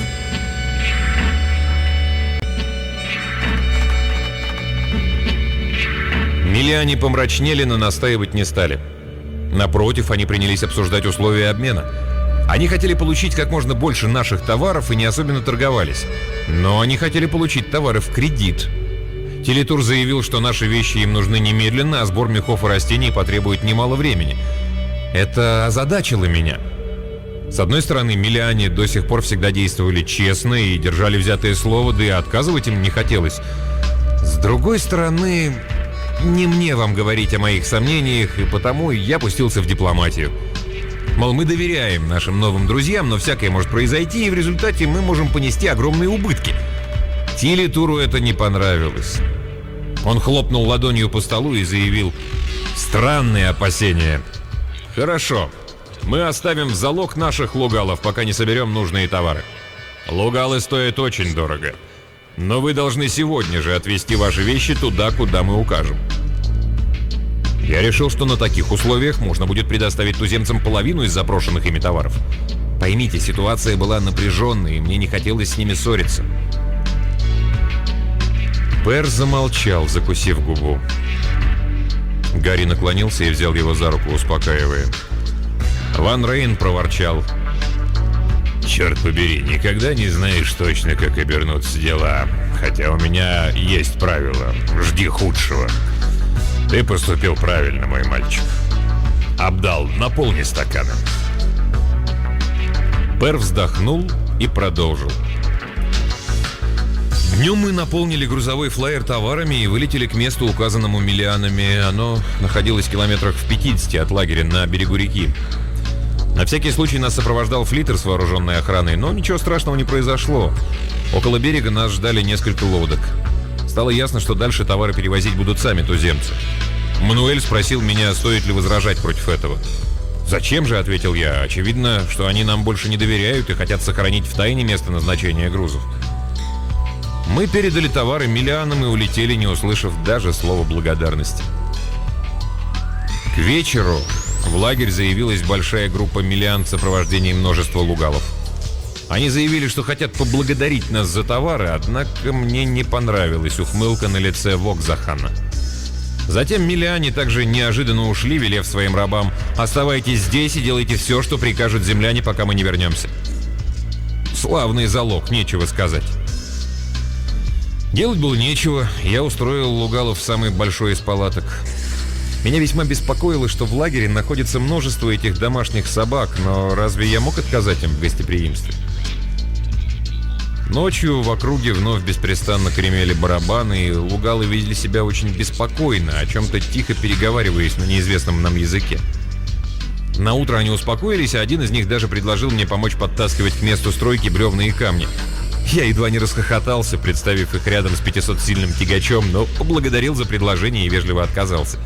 Милиане помрачнели, но настаивать не стали. Напротив, они принялись обсуждать условия обмена. Они хотели получить как можно больше наших товаров и не особенно торговались. Но они хотели получить товары в кредит. Телетур заявил, что наши вещи им нужны немедленно, а сбор мехов и растений потребует немало времени. Это озадачило меня. С одной стороны, милиане до сих пор всегда действовали честно и держали взятое слово, да и отказывать им не хотелось. С другой стороны, не мне вам говорить о моих сомнениях, и потому я пустился в дипломатию. Мол, мы доверяем нашим новым друзьям, но всякое может произойти, и в результате мы можем понести огромные убытки. Телетуру это не понравилось. Он хлопнул ладонью по столу и заявил: «Странные опасения. Хорошо, мы оставим в залог наших лугалов, пока не соберем нужные товары. Лугалы стоят очень дорого, но вы должны сегодня же отвезти ваши вещи туда, куда мы укажем». Я решил, что на таких условиях можно будет предоставить туземцам половину из запрошенных ими товаров. Поймите, ситуация была напряженной, и мне не хотелось с ними ссориться. Пэр замолчал, закусив губу. Гарри наклонился и взял его за руку, успокаивая. Ван Рейн проворчал: «Черт побери, никогда не знаешь точно, как обернутся дела. Хотя у меня есть правило: жди худшего. Ты поступил правильно, мой мальчик. Абдал, наполни стаканы». Пэр вздохнул и продолжил. Днем мы наполнили грузовой флайер товарами и вылетели к месту, указанному милианами. Оно находилось в километрах в пятидесяти от лагеря на берегу реки. На всякий случай нас сопровождал флиттер с вооруженной охраной, но ничего страшного не произошло. Около берега нас ждали несколько лодок. Стало ясно, что дальше товары перевозить будут сами туземцы. Мануэль спросил меня, стоит ли возражать против этого. «Зачем же?» — ответил я. «Очевидно, что они нам больше не доверяют и хотят сохранить в тайне место назначения грузов». Мы передали товары милианам и улетели, не услышав даже слова благодарности. К вечеру в лагерь заявилась большая группа милиан в сопровождении множества лугалов. Они заявили, что хотят поблагодарить нас за товары, однако мне не понравилась ухмылка на лице Вок-Захана. Затем милиане также неожиданно ушли, велев своим рабам: «Оставайтесь здесь и делайте все, что прикажут земляне, пока мы не вернемся». Славный залог, нечего сказать. Делать было нечего, я устроил лугалов в самый большой из палаток. Меня весьма беспокоило, что в лагере находится множество этих домашних собак, но разве я мог отказать им в гостеприимстве? Ночью в округе вновь беспрестанно гремели барабаны, и лугалы видели себя очень беспокойно, о чем-то тихо переговариваясь на неизвестном нам языке. На утро они успокоились, а один из них даже предложил мне помочь подтаскивать к месту стройки бревна и камни. Я едва не расхохотался, представив их рядом с пятисотсильным тягачом, но поблагодарил за предложение и вежливо отказался.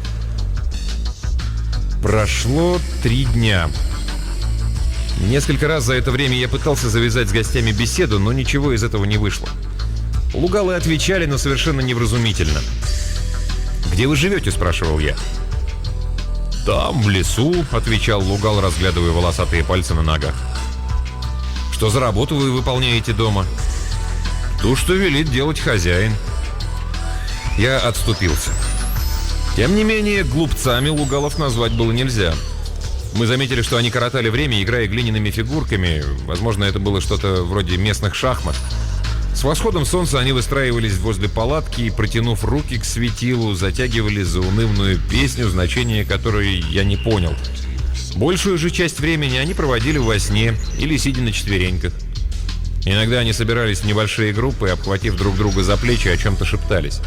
Прошло три дня. Несколько раз за это время я пытался завязать с гостями беседу, но ничего из этого не вышло. Лугалы отвечали, но совершенно невразумительно. «Где вы живете?» – спрашивал я. «Там, в лесу», – отвечал лугал, разглядывая волосатые пальцы на ногах. «Что за работу вы выполняете дома?» «То, что велит делать хозяин». Я отступился. Тем не менее, глупцами лугалов назвать было нельзя. Мы заметили, что они коротали время, играя глиняными фигурками. Возможно, это было что-то вроде местных шахмат. С восходом солнца они выстраивались возле палатки и, протянув руки к светилу, затягивали заунывную песню, значение которой я не понял. Большую же часть времени они проводили во сне или сидя на четвереньках. Иногда они собирались в небольшие группы и, обхватив друг друга за плечи, о чем-то шептались.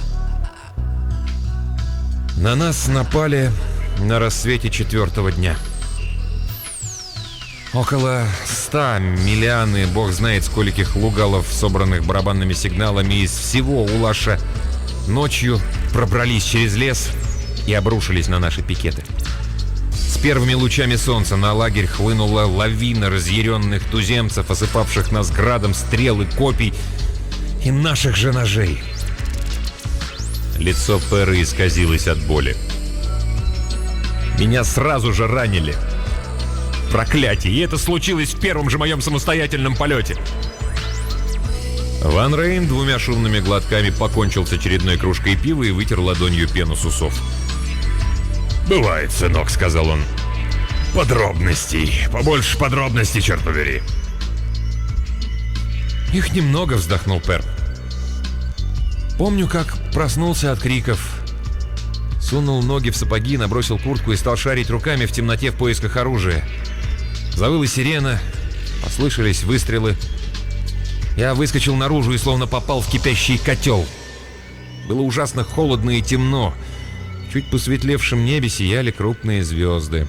На нас напали на рассвете четвертого дня. Около ста миллианы, бог знает скольких лугалов, собранных барабанными сигналами из всего Улаша, ночью пробрались через лес и обрушились на наши пикеты. С первыми лучами солнца на лагерь хлынула лавина разъяренных туземцев, осыпавших нас градом стрел и копий и наших же ножей. Лицо Перы исказилось от боли. Меня сразу же ранили. Проклятие! И это случилось в первом же моем самостоятельном полете. Ван Рейн двумя шумными глотками покончил с очередной кружкой пива и вытер ладонью пену с усов. «Бывает, сынок», — сказал он. «Подробностей. Побольше подробностей, черт побери». «Их немного», — вздохнул Пер. Помню, как проснулся от криков. Сунул ноги в сапоги, набросил куртку и стал шарить руками в темноте в поисках оружия. Завыла сирена, послышались выстрелы. Я выскочил наружу и словно попал в кипящий котел. Было ужасно холодно и темно. В чуть посветлевшем небе сияли крупные звезды.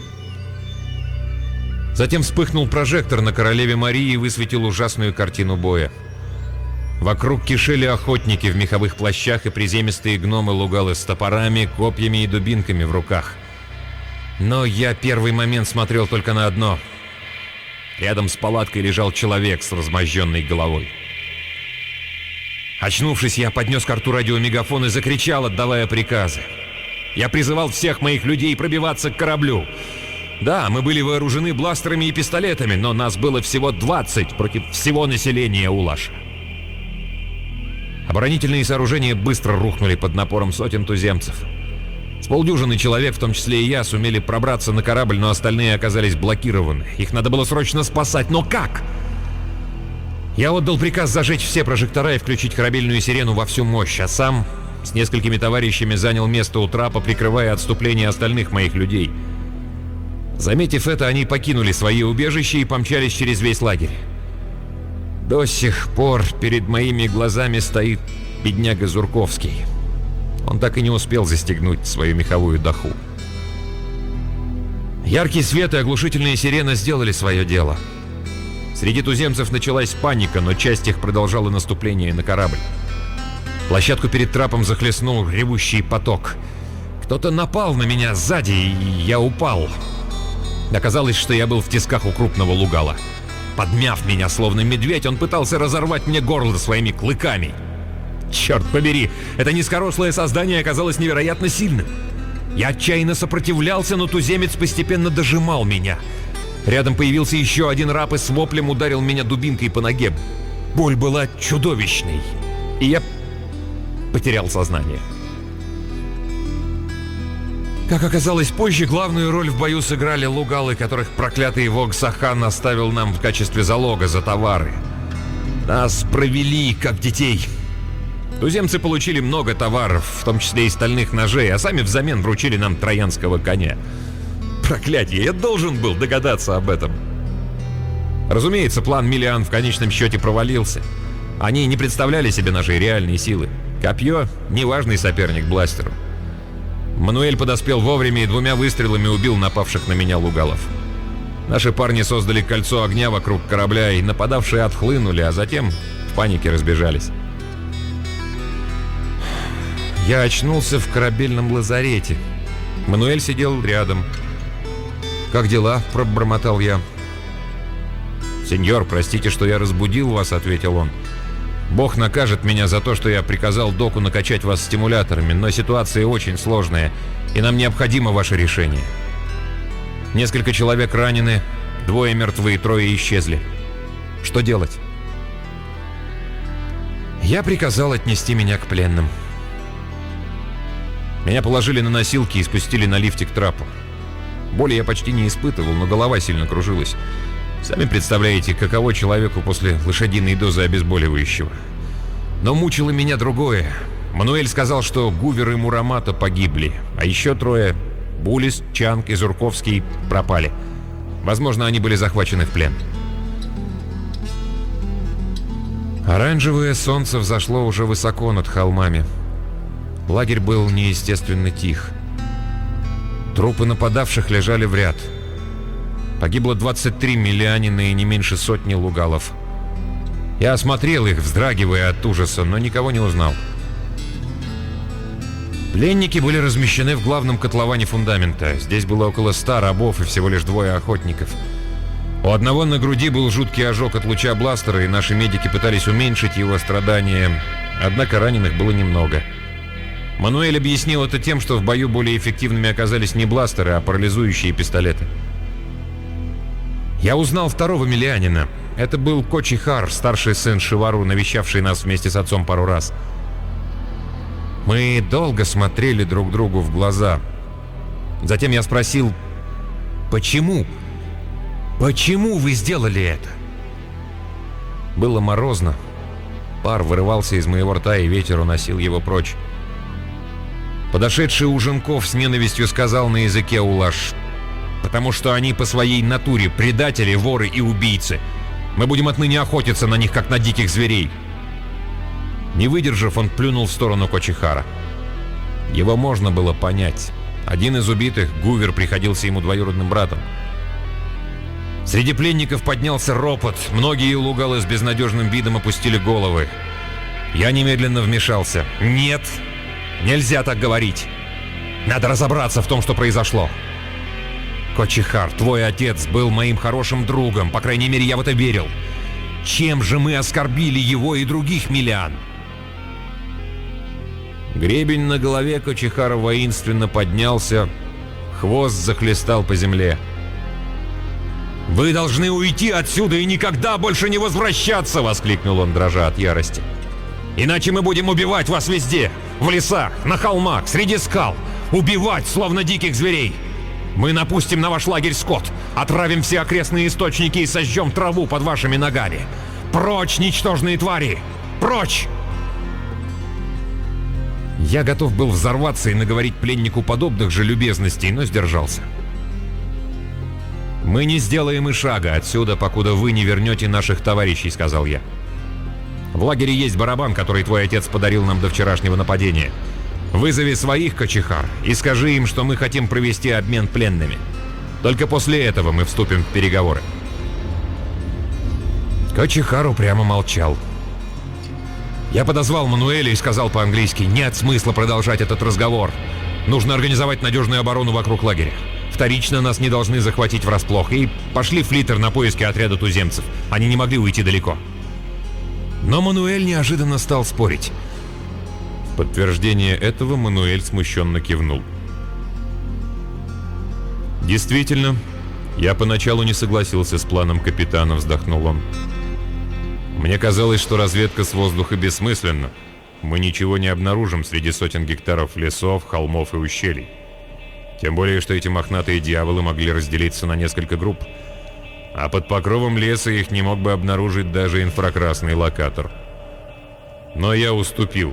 Затем вспыхнул прожектор на Королеве Марии и высветил ужасную картину боя. Вокруг кишели охотники в меховых плащах и приземистые гномы-лугалы с топорами, копьями и дубинками в руках. Но я первый момент смотрел только на одно. Рядом с палаткой лежал человек с размозженной головой. Очнувшись, я поднес к рту радиомегафон и закричал, отдавая приказы. Я призывал всех моих людей пробиваться к кораблю. Да, мы были вооружены бластерами и пистолетами, но нас было всего двадцать против всего населения Улаша. Оборонительные сооружения быстро рухнули под напором сотен туземцев. С полдюжины человек, в том числе и я, сумели пробраться на корабль, но остальные оказались блокированы. Их надо было срочно спасать, но как? Я отдал приказ зажечь все прожектора и включить корабельную сирену во всю мощь, а сам с несколькими товарищами занял место у трапа, прикрывая отступление остальных моих людей. Заметив это, они покинули свои убежища и помчались через весь лагерь. До сих пор перед моими глазами стоит бедняга Зурковский. Он так и не успел застегнуть свою меховую даху. Яркий свет и оглушительные сирены сделали свое дело. Среди туземцев началась паника, но часть их продолжала наступление на корабль. Площадку перед трапом захлестнул ревущий поток. Кто-то напал на меня сзади, и я упал. Оказалось, что я был в тисках у крупного лугала. Подмяв меня, словно медведь, он пытался разорвать мне горло своими клыками. Черт побери, это низкорослое создание оказалось невероятно сильным. Я отчаянно сопротивлялся, но туземец постепенно дожимал меня. Рядом появился еще один раб и с воплем ударил меня дубинкой по ноге. Боль была чудовищной, и я потерял сознание. Как оказалось позже, главную роль в бою сыграли лугалы, которых проклятый Вогсахан оставил нам в качестве залога за товары. Нас провели, как детей. Туземцы получили много товаров, в том числе и стальных ножей, а сами взамен вручили нам троянского коня. Проклятье, я должен был догадаться об этом. Разумеется, план Миллиан в конечном счете провалился. Они не представляли себе нашей реальной силы. Копье — неважный соперник бластеру. Мануэль подоспел вовремя и двумя выстрелами убил напавших на меня лугалов. Наши парни создали кольцо огня вокруг корабля, и нападавшие отхлынули, а затем в панике разбежались. Я очнулся в корабельном лазарете. Мануэль сидел рядом. «Как дела?» – пробормотал я. «Сеньор, простите, что я разбудил вас», – ответил он. «Бог накажет меня за то, что я приказал доку накачать вас стимуляторами, но ситуация очень сложная, и нам необходимо ваше решение. Несколько человек ранены, двое мертвы, трое исчезли. Что делать?» Я приказал отнести меня к пленным. Меня положили на носилки и спустили на лифте к трапу. Боли я почти не испытывал, но голова сильно кружилась. Сами представляете, каково человеку после лошадиной дозы обезболивающего. Но мучило меня другое. Мануэль сказал, что Гувер и Мурамата погибли, а еще трое — Булис, Чанг и Зурковский — пропали. Возможно, они были захвачены в плен. Оранжевое солнце взошло уже высоко над холмами. Лагерь был неестественно тих. Трупы нападавших лежали в ряд. Погибло двадцать три миллианина и не меньше сотни лугалов. Я осмотрел их, вздрагивая от ужаса, но никого не узнал. Пленники были размещены в главном котловане фундамента. Здесь было около ста рабов и всего лишь двое охотников. У одного на груди был жуткий ожог от луча бластера, и наши медики пытались уменьшить его страдания, однако раненых было немного. Мануэль объяснил это тем, что в бою более эффективными оказались не бластеры, а парализующие пистолеты. Я узнал второго миллианина. Это был Кочихар, старший сын Шивару, навещавший нас вместе с отцом пару раз. Мы долго смотрели друг другу в глаза. Затем я спросил: «Почему? Почему вы сделали это?» Было морозно. Пар вырывался из моего рта, и ветер уносил его прочь. Подошедший Уженков с ненавистью сказал на языке улаш: «Потому что они по своей натуре предатели, воры и убийцы. Мы будем отныне охотиться на них, как на диких зверей». Не выдержав, он плюнул в сторону Кочихара. Его можно было понять. Один из убитых, Гувер, приходился ему двоюродным братом. Среди пленников поднялся ропот. Многие лугалы с безнадежным видом опустили головы. Я немедленно вмешался. «Нет, нельзя так говорить. Надо разобраться в том, что произошло. Кочихар, твой отец был моим хорошим другом, по крайней мере, я в это верил. Чем же мы оскорбили его и других миллиан?» Гребень на голове Кочихара воинственно поднялся, хвост захлестал по земле. «Вы должны уйти отсюда и никогда больше не возвращаться!» — воскликнул он, дрожа от ярости. «Иначе мы будем убивать вас везде! В лесах, на холмах, среди скал! Убивать, словно диких зверей! Мы напустим на ваш лагерь скот, отравим все окрестные источники и сожжем траву под вашими ногами! Прочь, ничтожные твари! Прочь!» Я готов был взорваться и наговорить пленнику подобных же любезностей, но сдержался. «Мы не сделаем и шага отсюда, покуда вы не вернете наших товарищей», — сказал я. «В лагере есть барабан, который твой отец подарил нам до вчерашнего нападения. Вызови своих, Кочихар, и скажи им, что мы хотим провести обмен пленными. Только после этого мы вступим в переговоры». Кочихар упрямо молчал. Я подозвал Мануэля и сказал по-английски: «Нет смысла продолжать этот разговор. Нужно организовать надежную оборону вокруг лагеря. Вторично нас не должны захватить врасплох». И пошли флиттер на поиски отряда туземцев. Они не могли уйти далеко. Но Мануэль неожиданно стал спорить. В подтверждение этого Мануэль смущенно кивнул. «Действительно, я поначалу не согласился с планом капитана», — вздохнул он. «Мне казалось, что разведка с воздуха бессмысленна. Мы ничего не обнаружим среди сотен гектаров лесов, холмов и ущелий. Тем более, что эти мохнатые дьяволы могли разделиться на несколько групп. А под покровом леса их не мог бы обнаружить даже инфракрасный локатор. Но я уступил.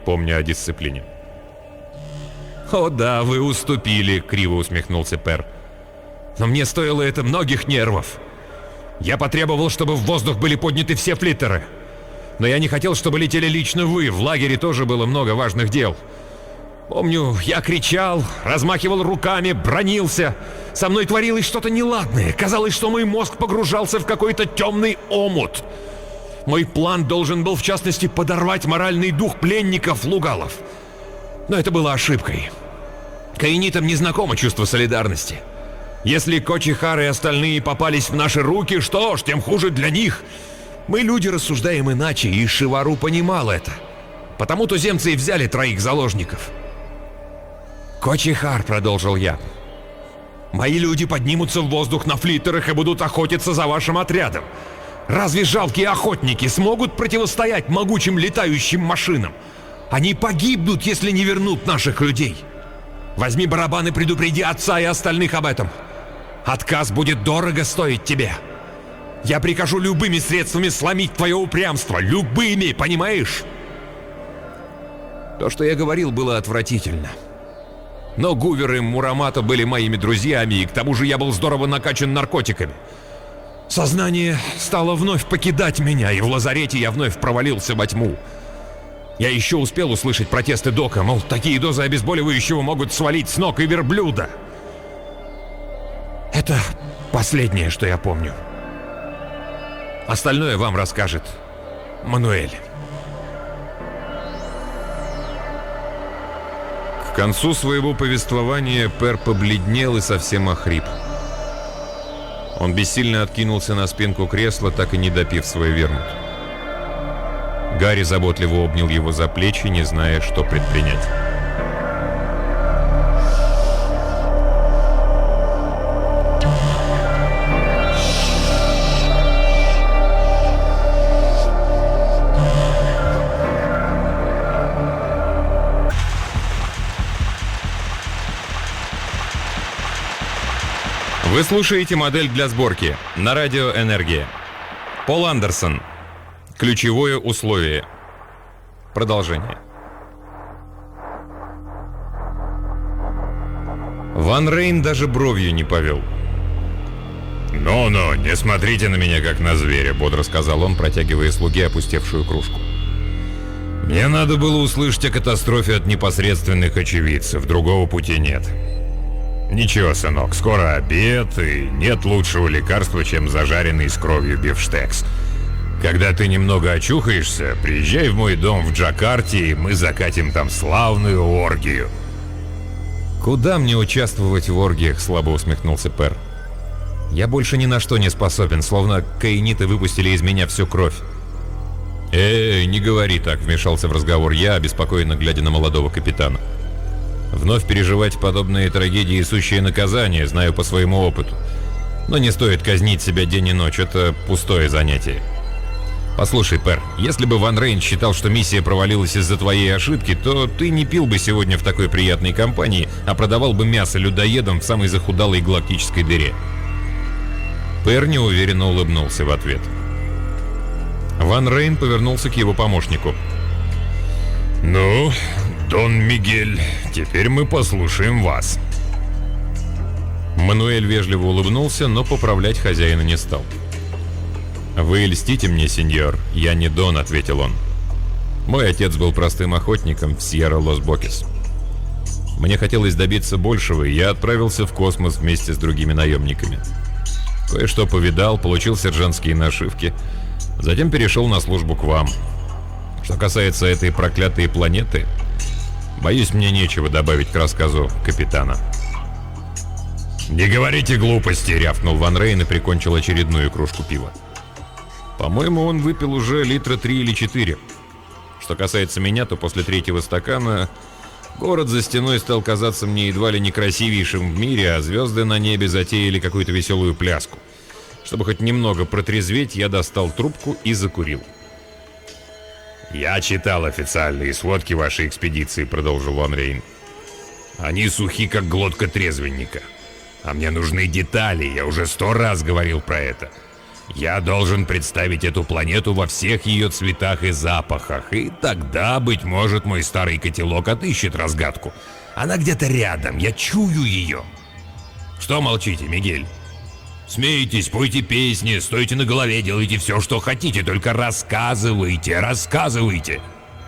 помня о дисциплине. «О да, вы уступили», — криво усмехнулся Пер. «Но мне стоило это многих нервов. Я потребовал, чтобы в воздух были подняты все флиттеры. Но я не хотел, чтобы летели лично вы, в лагере тоже было много важных дел. Помню, я кричал, размахивал руками, бранился. Со мной творилось что-то неладное. Казалось, что мой мозг погружался в какой-то темный омут. Мой план должен был, в частности, подорвать моральный дух пленников Лугалов. Но это было ошибкой. Каинитам не знакомо чувство солидарности. Если Кочихар и остальные попались в наши руки, что ж, тем хуже для них. Мы, люди, рассуждаем иначе, и Шивару понимал это. Потому туземцы и взяли троих заложников. «Кочихар», — продолжил я, — «мои люди поднимутся в воздух на флиттерах и будут охотиться за вашим отрядом. Разве жалкие охотники смогут противостоять могучим летающим машинам? Они погибнут, если не вернут наших людей. Возьми барабан и предупреди отца и остальных об этом. Отказ будет дорого стоить тебе. Я прикажу любыми средствами сломить твое упрямство. Любыми, понимаешь?» То, что я говорил, было отвратительно. Но Гувер и Мурамата были моими друзьями, и к тому же я был здорово накачан наркотиками. Сознание стало вновь покидать меня, и в лазарете я вновь провалился во тьму. Я еще успел услышать протесты Дока, мол, такие дозы обезболивающего могут свалить с ног и верблюда. Это последнее, что я помню. Остальное вам расскажет Мануэль. К концу своего повествования Пер побледнел и совсем охрип. Он бессильно откинулся на спинку кресла, так и не допив свой вермут. Гарри заботливо обнял его за плечи, не зная, что предпринять. Вы слушаете модель для сборки на радио «Энергия». Пол Андерсон. Ключевое условие. Продолжение. Ван Рейн даже бровью не повел. «Ну-ну, не смотрите на меня, как на зверя», — бодро сказал он, протягивая слуге опустевшую кружку. «Мне надо было услышать о катастрофе от непосредственных очевидцев, другого пути нет. Ничего, сынок, скоро обед, и нет лучшего лекарства, чем зажаренный с кровью бифштекс. Когда ты немного очухаешься, приезжай в мой дом в Джакарте, и мы закатим там славную оргию». «Куда мне участвовать в оргиях?» — слабо усмехнулся Пер. «Я больше ни на что не способен, словно каиниты выпустили из меня всю кровь». «Эй, не говори так», — вмешался в разговор я, обеспокоенно глядя на молодого капитана. «Вновь переживать подобные трагедии — сущее наказание, знаю по своему опыту. Но не стоит казнить себя день и ночь, это пустое занятие. Послушай, Пер, если бы Ван Рейн считал, что миссия провалилась из-за твоей ошибки, то ты не пил бы сегодня в такой приятной компании, а продавал бы мясо людоедам в самой захудалой галактической дыре». Пер неуверенно улыбнулся в ответ. Ван Рейн повернулся к его помощнику. «Ну, Дон Мигель, теперь мы послушаем вас». Мануэль вежливо улыбнулся, но поправлять хозяина не стал. «Вы льстите мне, сеньор, я не Дон», — ответил он. «Мой отец был простым охотником в Сьерра-Лос-Бокес. Мне хотелось добиться большего, и я отправился в космос вместе с другими наемниками. Кое-что повидал, получил сержантские нашивки, затем перешел на службу к вам. Что касается этой проклятой планеты, боюсь, мне нечего добавить к рассказу капитана». «Не говорите глупости», — рявкнул Ван Рейн и прикончил очередную кружку пива. «По-моему, он выпил уже литра три или четыре. Что касается меня, то после третьего стакана город за стеной стал казаться мне едва ли не красивейшим в мире, а звезды на небе затеяли какую-то веселую пляску. Чтобы хоть немного протрезветь, я достал трубку и закурил». «Я читал официальные сводки вашей экспедиции», — продолжил Ван Рейн. «Они сухи, как глотка трезвенника. А мне нужны детали, я уже сто раз говорил про это. Я должен представить эту планету во всех ее цветах и запахах, и тогда, быть может, мой старый котелок отыщет разгадку. Она где-то рядом, я чую ее. Что молчите, Мигель? Смейтесь, пойте песни, стойте на голове, делайте все, что хотите, только рассказывайте, рассказывайте.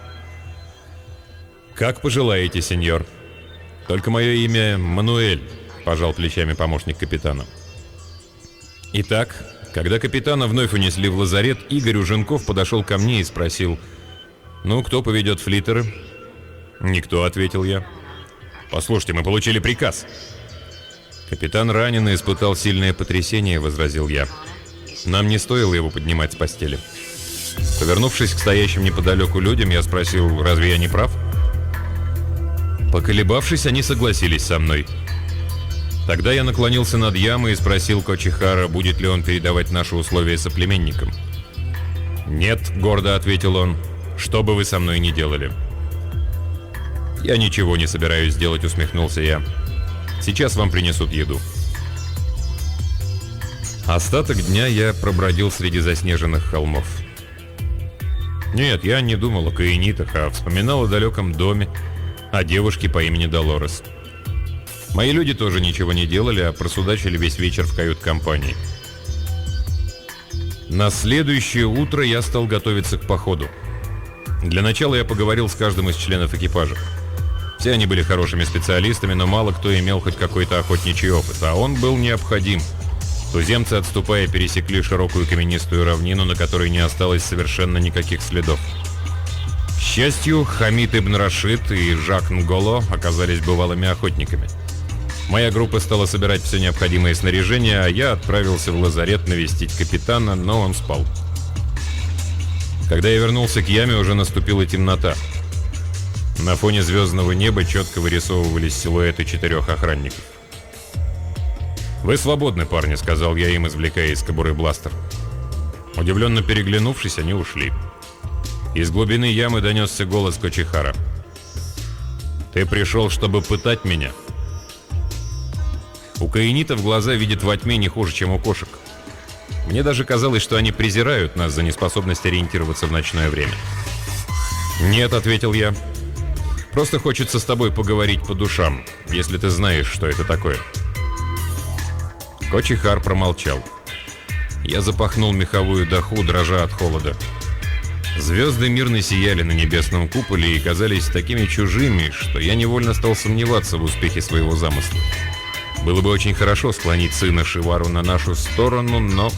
Как пожелаете, сеньор. Только мое имя Мануэль, пожал плечами помощник капитана. Итак, когда капитана вновь унесли в лазарет, Игорь Уженков подошел ко мне и спросил: «Ну, кто поведет флиттеры?» «Никто», — ответил я. «Послушайте, мы получили приказ». «Капитан ранен и испытал сильное потрясение», — возразил я. «Нам не стоило его поднимать с постели». Повернувшись к стоящим неподалеку людям, я спросил: «Разве я не прав?» Поколебавшись, они согласились со мной. Тогда я наклонился над ямой и спросил Кочихара, будет ли он передавать наши условия соплеменникам. «Нет», — гордо ответил он, — «что бы вы со мной ни делали». «Я ничего не собираюсь делать», — усмехнулся я. «Сейчас вам принесут еду». Остаток дня я пробродил среди заснеженных холмов. Нет, я не думал о каенитах, а вспоминал о далеком доме, о девушке по имени Долорес. Мои люди тоже ничего не делали, а просудачили весь вечер в кают-компании. На следующее утро я стал готовиться к походу. Для начала я поговорил с каждым из членов экипажа. Все они были хорошими специалистами, но мало кто имел хоть какой-то охотничий опыт, а он был необходим. Туземцы, отступая, пересекли широкую каменистую равнину, на которой не осталось совершенно никаких следов. К счастью, Хамид ибн Рашид и Жак Нголо оказались бывалыми охотниками. Моя группа стала собирать все необходимое снаряжение, а я отправился в лазарет навестить капитана, но он спал. Когда я вернулся к яме, уже наступила темнота. На фоне звездного неба четко вырисовывались силуэты четырех охранников. «Вы свободны, парни», — сказал я им, извлекая из кобуры бластер. Удивленно переглянувшись, они ушли. Из глубины ямы донесся голос Кочихара. «Ты пришел, чтобы пытать меня?» У каенитов глаза видят во тьме не хуже, чем у кошек. Мне даже казалось, что они презирают нас за неспособность ориентироваться в ночное время. «Нет», — ответил я. «Просто хочется с тобой поговорить по душам, если ты знаешь, что это такое». Кочихар промолчал. Я запахнул меховую даху, дрожа от холода. Звезды мирно сияли на небесном куполе и казались такими чужими, что я невольно стал сомневаться в успехе своего замысла. Было бы очень хорошо склонить сына Шивару на нашу сторону, но...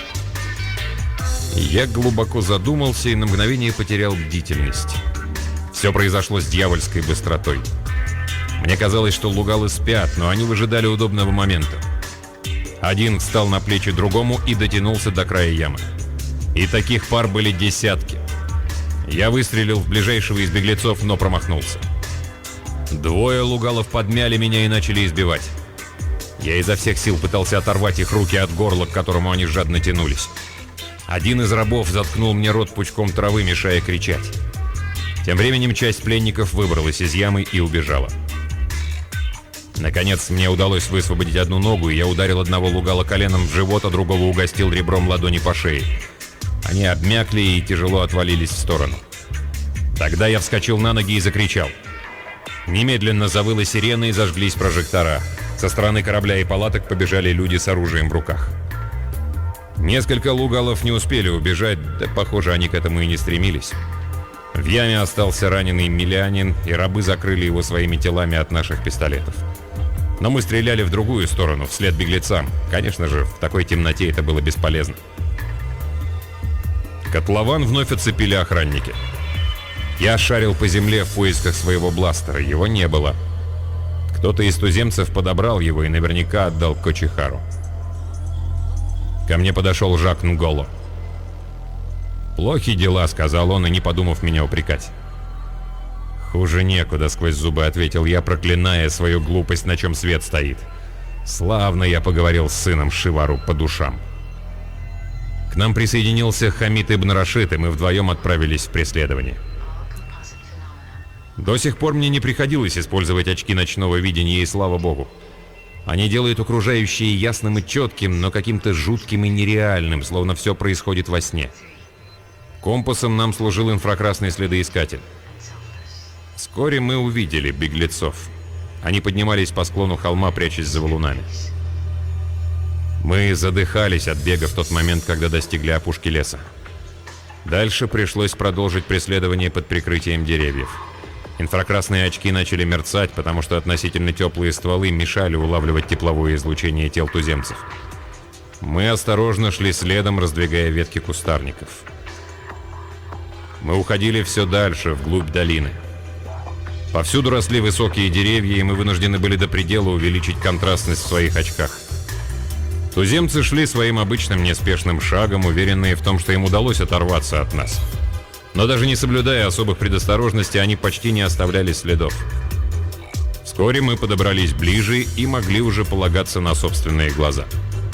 Я глубоко задумался и на мгновение потерял бдительность. Все произошло с дьявольской быстротой. Мне казалось, что лугалы спят, но они выжидали удобного момента. Один встал на плечи другому и дотянулся до края ямы. И таких пар были десятки. Я выстрелил в ближайшего из беглецов, но промахнулся. Двое лугалов подмяли меня и начали избивать. Я изо всех сил пытался оторвать их руки от горла, к которому они жадно тянулись. Один из рабов заткнул мне рот пучком травы, мешая кричать. Тем временем часть пленников выбралась из ямы и убежала. Наконец, мне удалось высвободить одну ногу, и я ударил одного лугала коленом в живот, а другого угостил ребром ладони по шее. Они обмякли и тяжело отвалились в сторону. Тогда я вскочил на ноги и закричал. Немедленно завыла сирена и зажглись прожектора. Со стороны корабля и палаток побежали люди с оружием в руках. Несколько лугалов не успели убежать, да, похоже, они к этому и не стремились. В яме остался раненый милянин, и рабы закрыли его своими телами от наших пистолетов. Но мы стреляли в другую сторону, вслед беглецам. Конечно же, в такой темноте это было бесполезно. Котлован вновь оцепили охранники. Я шарил по земле в поисках своего бластера, его не было. Кто-то из туземцев подобрал его и наверняка отдал Кочихару. Ко мне подошел Жак Нголо. «Плохи дела», — сказал он, и не подумав меня упрекать. «Хуже некуда», — сквозь зубы ответил я, проклиная свою глупость, на чем свет стоит. Славно я поговорил с сыном Шивару по душам. К нам присоединился Хамид ибн Рашид, и мы вдвоем отправились в преследование. До сих пор мне не приходилось использовать очки ночного видения, и слава богу. Они делают окружающее ясным и четким, но каким-то жутким и нереальным, словно все происходит во сне. Компасом нам служил инфракрасный следоискатель. Вскоре мы увидели беглецов. Они поднимались по склону холма, прячась за валунами. Мы задыхались от бега в тот момент, когда достигли опушки леса. Дальше пришлось продолжить преследование под прикрытием деревьев. Инфракрасные очки начали мерцать, потому что относительно теплые стволы мешали улавливать тепловое излучение тел туземцев. Мы осторожно шли следом, раздвигая ветки кустарников. Мы уходили все дальше, вглубь долины. Повсюду росли высокие деревья, и мы вынуждены были до предела увеличить контрастность в своих очках. Туземцы шли своим обычным неспешным шагом, уверенные в том, что им удалось оторваться от нас. Но даже не соблюдая особых предосторожностей, они почти не оставляли следов. Вскоре мы подобрались ближе и могли уже полагаться на собственные глаза.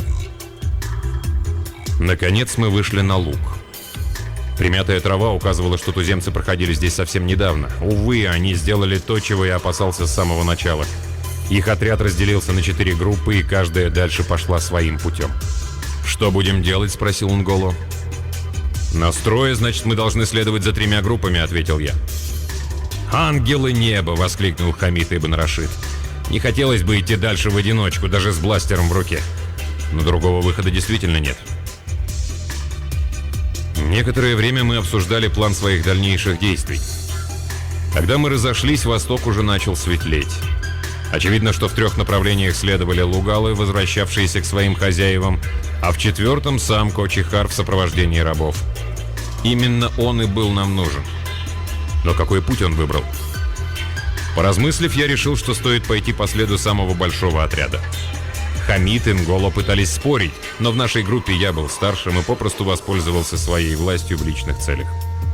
Наконец мы вышли на луг. Примятая трава указывала, что туземцы проходили здесь совсем недавно. Увы, они сделали то, чего я опасался с самого начала. Их отряд разделился на четыре группы, и каждая дальше пошла своим путем. «Что будем делать?» — спросил Нголо. «Настроя, значит, мы должны следовать за тремя группами», — ответил я. «Ангелы неба!» — воскликнул Хамид ибн Рашид. «Не хотелось бы идти дальше в одиночку, даже с бластером в руке. Но другого выхода действительно нет». Некоторое время мы обсуждали план своих дальнейших действий. Когда мы разошлись, восток уже начал светлеть. Очевидно, что в трех направлениях следовали лугалы, возвращавшиеся к своим хозяевам, а в четвертом сам Кочихар в сопровождении рабов. Именно он и был нам нужен. Но какой путь он выбрал? Поразмыслив, я решил, что стоит пойти по следу самого большого отряда. Хамид и Нголо пытались спорить, но в нашей группе я был старшим и попросту воспользовался своей властью в личных целях.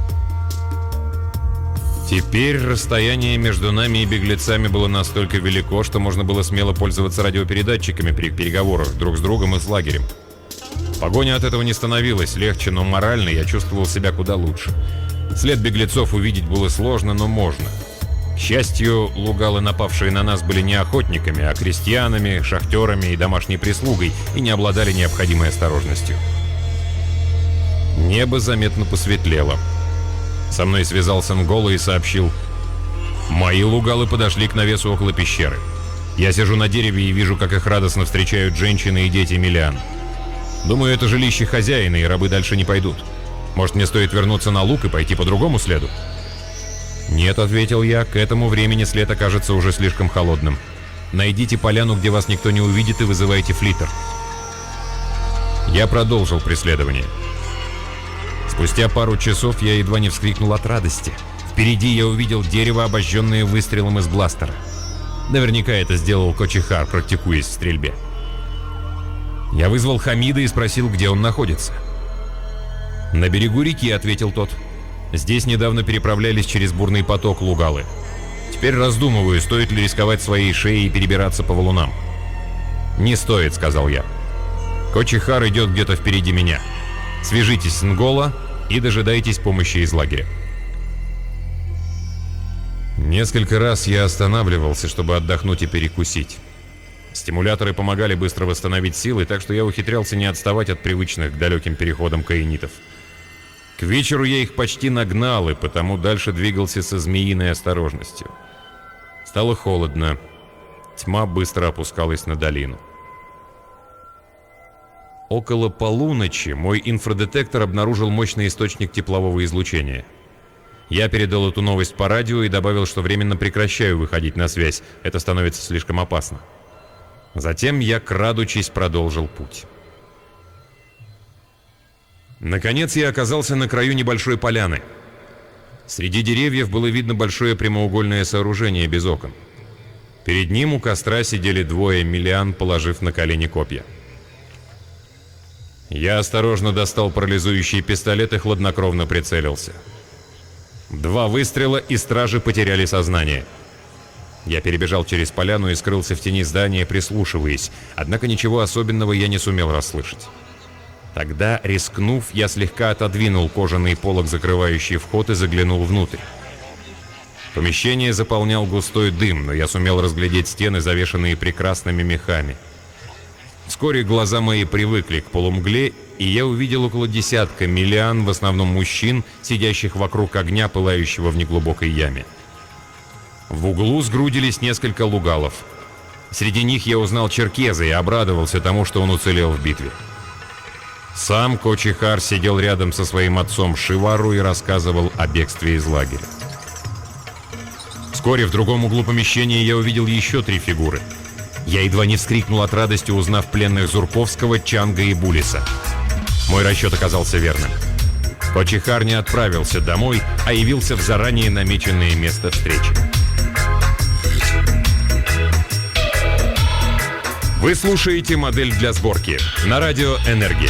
Теперь расстояние между нами и беглецами было настолько велико, что можно было смело пользоваться радиопередатчиками при переговорах друг с другом и с лагерем. Погоня от этого не становилась легче, но морально я чувствовал себя куда лучше. След беглецов увидеть было сложно, но можно. К счастью, лугалы, напавшие на нас, были не охотниками, а крестьянами, шахтерами и домашней прислугой и не обладали необходимой осторожностью. Небо заметно посветлело. Со мной связался Нголо и сообщил: «Мои лугалы подошли к навесу около пещеры. Я сижу на дереве и вижу, как их радостно встречают женщины и дети Миллиан. Думаю, это жилище хозяина, и рабы дальше не пойдут. Может, мне стоит вернуться на луг и пойти по другому следу?» «Нет», — ответил я, — «к этому времени след окажется уже слишком холодным. Найдите поляну, где вас никто не увидит, и вызывайте флиттер». Я продолжил преследование. Спустя пару часов я едва не вскрикнул от радости. Впереди я увидел дерево, обожженное выстрелом из бластера. Наверняка это сделал Кочихар, практикуясь в стрельбе. Я вызвал Хамида и спросил, где он находится. «На берегу реки», — ответил тот. «Здесь недавно переправлялись через бурный поток лугалы. Теперь раздумываю, стоит ли рисковать своей шеей и перебираться по валунам». «Не стоит», — сказал я. «Кочихар идет где-то впереди меня. Свяжитесь с Нголо и дожидайтесь помощи из лагеря». Несколько раз я останавливался, чтобы отдохнуть и перекусить. Стимуляторы помогали быстро восстановить силы, так что я ухитрялся не отставать от привычных к далеким переходам каенитов. К вечеру я их почти нагнал, и потому дальше двигался со змеиной осторожностью. Стало холодно. Тьма быстро опускалась на долину. Около полуночи мой инфрадетектор обнаружил мощный источник теплового излучения. Я передал эту новость по радио и добавил, что временно прекращаю выходить на связь. Это становится слишком опасно. Затем я, крадучись, продолжил путь. Наконец я оказался на краю небольшой поляны. Среди деревьев было видно большое прямоугольное сооружение без окон. Перед ним у костра сидели двое Миллиан, положив на колени копья. Я осторожно достал парализующий пистолет и хладнокровно прицелился. Два выстрела, и стражи потеряли сознание. Я перебежал через поляну и скрылся в тени здания, прислушиваясь, однако ничего особенного я не сумел расслышать. Тогда, рискнув, я слегка отодвинул кожаный полог, закрывающий вход, и заглянул внутрь. Помещение заполнял густой дым, но я сумел разглядеть стены, завешанные прекрасными мехами. Вскоре глаза мои привыкли к полумгле, и я увидел около десятка миллиан, в основном мужчин, сидящих вокруг огня, пылающего в неглубокой яме. В углу сгрудились несколько лугалов. Среди них я узнал черкеза и обрадовался тому, что он уцелел в битве. Сам Кочихар сидел рядом со своим отцом Шивару и рассказывал о бегстве из лагеря. Вскоре в другом углу помещения я увидел еще три фигуры. Я едва не вскрикнул от радости, узнав пленных Зурковского, Чанга и Булиса. Мой расчет оказался верным. Кочихар не отправился домой, а явился в заранее намеченное место встречи. Вы слушаете «Модель для сборки» на радио «Энергия».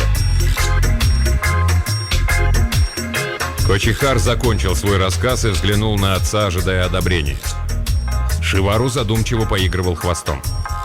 Кочихар закончил свой рассказ и взглянул на отца, ожидая одобрения. Шивару задумчиво поигрывал хвостом.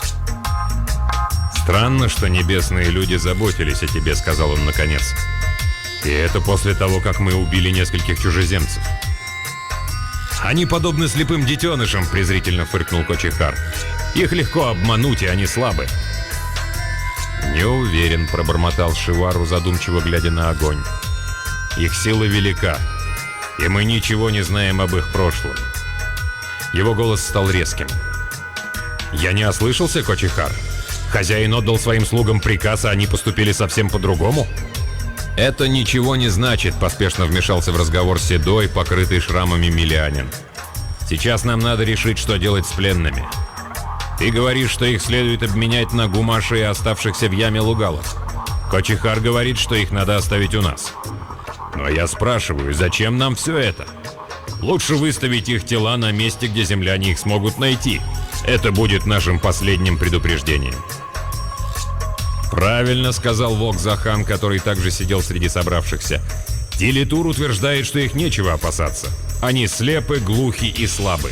«Странно, что небесные люди заботились о тебе», — сказал он наконец. «И это после того, как мы убили нескольких чужеземцев». «Они подобны слепым детенышам», — презрительно фыркнул Кочихар. «Их легко обмануть, и они слабы». «Не уверен», — пробормотал Шивару, задумчиво глядя на огонь. «Их сила велика, и мы ничего не знаем об их прошлом». Его голос стал резким. «Я не ослышался, Кочихар? Хозяин отдал своим слугам приказ, а они поступили совсем по-другому?» «Это ничего не значит», — поспешно вмешался в разговор седой, покрытый шрамами миллианин. «Сейчас нам надо решить, что делать с пленными. Ты говоришь, что их следует обменять на гумаши и оставшихся в яме лугалов. Кочихар говорит, что их надо оставить у нас. Но я спрашиваю, зачем нам все это? Лучше выставить их тела на месте, где земляне их смогут найти. Это будет нашим последним предупреждением». «Правильно», — сказал Вок-Захан, который также сидел среди собравшихся. «Телетур утверждает, что их нечего опасаться. Они слепы, глухи и слабы».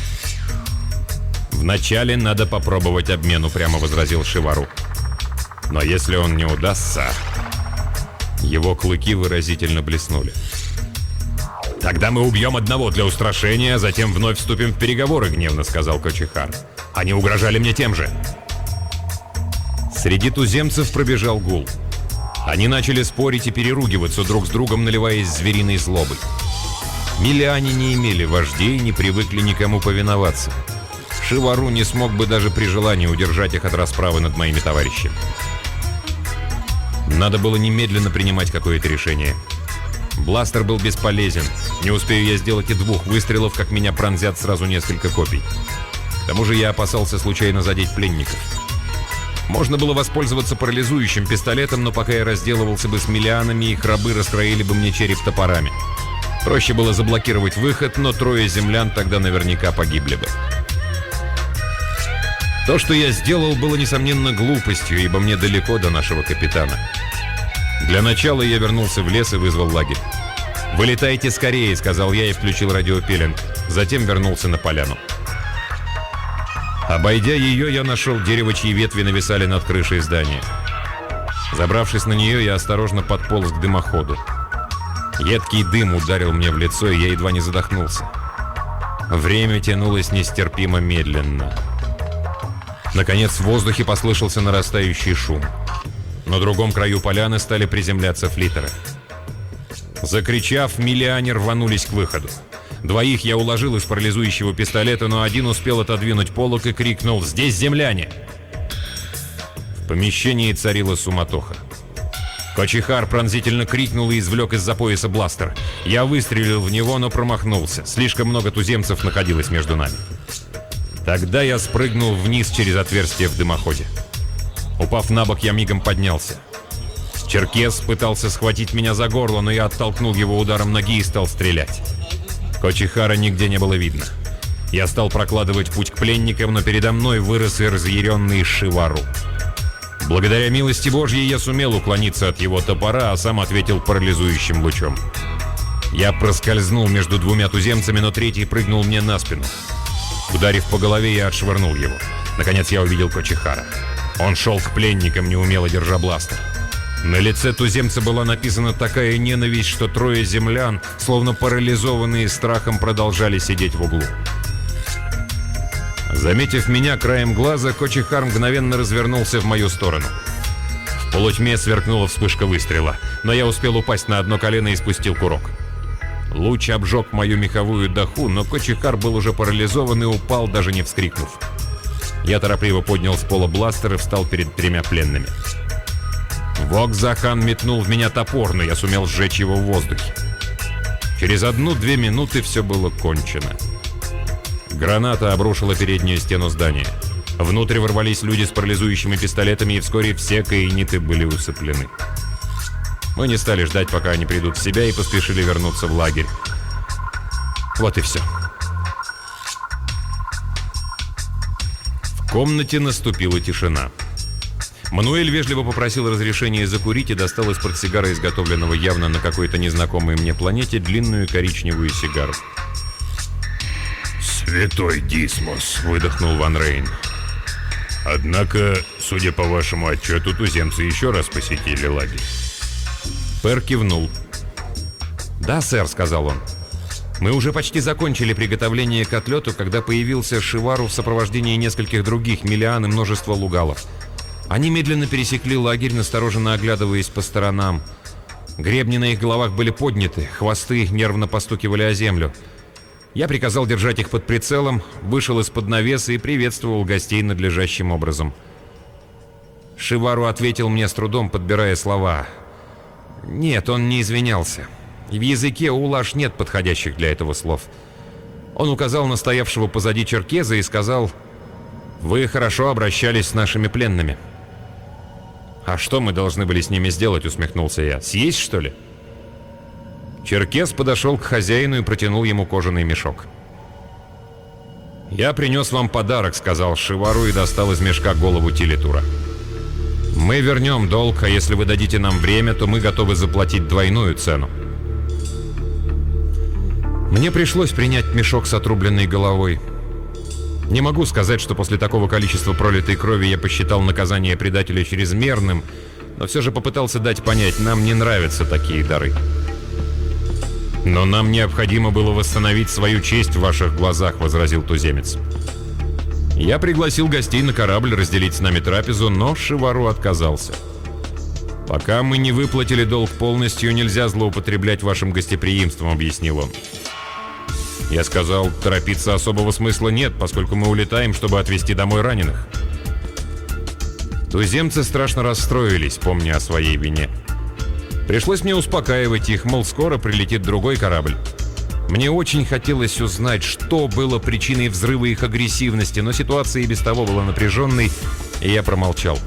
«Вначале надо попробовать обмен», — упрямо возразил Шивару. «Но если он не удастся...» Его клыки выразительно блеснули. «Тогда мы убьем одного для устрашения, а затем вновь вступим в переговоры», — гневно сказал Кочихар. «Они угрожали мне тем же». Среди туземцев пробежал гул. Они начали спорить и переругиваться друг с другом, наливаясь звериной злобой. Миллиане не имели вождей и не привыкли никому повиноваться. Шивару не смог бы даже при желании удержать их от расправы над моими товарищами. Надо было немедленно принимать какое-то решение. Бластер был бесполезен. Не успею я сделать и двух выстрелов, как меня пронзят сразу несколько копий. К тому же я опасался случайно задеть пленников. Можно было воспользоваться парализующим пистолетом, но пока я разделывался бы с миллианами, их рабы раскроили бы мне череп топорами. Проще было заблокировать выход, но трое землян тогда наверняка погибли бы. То, что я сделал, было, несомненно, глупостью, ибо мне далеко до нашего капитана. Для начала я вернулся в лес и вызвал лагерь. «Вылетайте скорее», — сказал я и включил радиопеленг. Затем вернулся на поляну. Обойдя ее, я нашел дерево, чьи ветви нависали над крышей здания. Забравшись на нее, я осторожно подполз к дымоходу. Едкий дым ударил мне в лицо, и я едва не задохнулся. Время тянулось нестерпимо медленно. Наконец в воздухе послышался нарастающий шум. На другом краю поляны стали приземляться флиттеры. Закричав, миллиане рванулись к выходу. Двоих я уложил из парализующего пистолета, но один успел отодвинуть полог и крикнул: «Здесь земляне!». В помещении царила суматоха. Кочихар пронзительно крикнул и извлек из-за пояса бластер. Я выстрелил в него, но промахнулся. Слишком много туземцев находилось между нами. Тогда я спрыгнул вниз через отверстие в дымоходе. Упав на бок, я мигом поднялся. Черкес пытался схватить меня за горло, но я оттолкнул его ударом ноги и стал стрелять. Кочихара нигде не было видно. Я стал прокладывать путь к пленникам, но передо мной вырос и разъяренный Шивару. Благодаря милости Божьей я сумел уклониться от его топора, а сам ответил парализующим лучом. Я проскользнул между двумя туземцами, но третий прыгнул мне на спину. Ударив по голове, я отшвырнул его. Наконец я увидел Кочихара. Он шел к пленникам, неумело держа бластер. На лице туземца была написана такая ненависть, что трое землян, словно парализованные страхом, продолжали сидеть в углу. Заметив меня краем глаза, Кочихар мгновенно развернулся в мою сторону. В полутьме сверкнула вспышка выстрела, но я успел упасть на одно колено и спустил курок. Луч обжег мою меховую даху, но Кочихар был уже парализован и упал, даже не вскрикнув. Я торопливо поднял с пола бластер и встал перед тремя пленными. Вокзахан метнул в меня топор, но я сумел сжечь его в воздухе. Через одну-две минуты все было кончено. Граната обрушила переднюю стену здания. Внутрь ворвались люди с парализующими пистолетами, и вскоре все каиниты были усыплены. Мы не стали ждать, пока они придут в себя, и поспешили вернуться в лагерь. Вот и все. В комнате наступила тишина. Мануэль вежливо попросил разрешения закурить и достал из портсигара, изготовленного явно на какой-то незнакомой мне планете, длинную коричневую сигару. «Святой Дисмос», — выдохнул Ван Рейн. «Однако, судя по вашему отчету, туземцы еще раз посетили лагерь». Пэр кивнул. «Да, сэр», — сказал он. «Мы уже почти закончили приготовление к отлету, когда появился Шивару в сопровождении нескольких других Миллиан и множества лугалов. Они медленно пересекли лагерь, настороженно оглядываясь по сторонам. Гребни на их головах были подняты, хвосты нервно постукивали о землю. Я приказал держать их под прицелом, вышел из-под навеса и приветствовал гостей надлежащим образом. Шивару ответил мне с трудом, подбирая слова. Нет, он не извинялся. В языке улаш нет подходящих для этого слов. Он указал на стоявшего позади черкеза и сказал: «Вы хорошо обращались с нашими пленными». «А что мы должны были с ними сделать?» — усмехнулся я. «Съесть, что ли?» Черкес подошел к хозяину и протянул ему кожаный мешок. «Я принес вам подарок», — сказал Шивару и достал из мешка голову Тилитура. «Мы вернем долг, а если вы дадите нам время, то мы готовы заплатить двойную цену». Мне пришлось принять мешок с отрубленной головой. Не могу сказать, что после такого количества пролитой крови я посчитал наказание предателя чрезмерным, но все же попытался дать понять, нам не нравятся такие дары. «Но нам необходимо было восстановить свою честь в ваших глазах», — возразил туземец. Я пригласил гостей на корабль разделить с нами трапезу, но Шивару отказался. «Пока мы не выплатили долг полностью, нельзя злоупотреблять вашим гостеприимством», — объяснил он. Я сказал, торопиться особого смысла нет, поскольку мы улетаем, чтобы отвезти домой раненых. Туземцы страшно расстроились, помня о своей вине. Пришлось мне успокаивать их, мол, скоро прилетит другой корабль. Мне очень хотелось узнать, что было причиной взрыва их агрессивности, но ситуация и без того была напряженной, и я промолчал.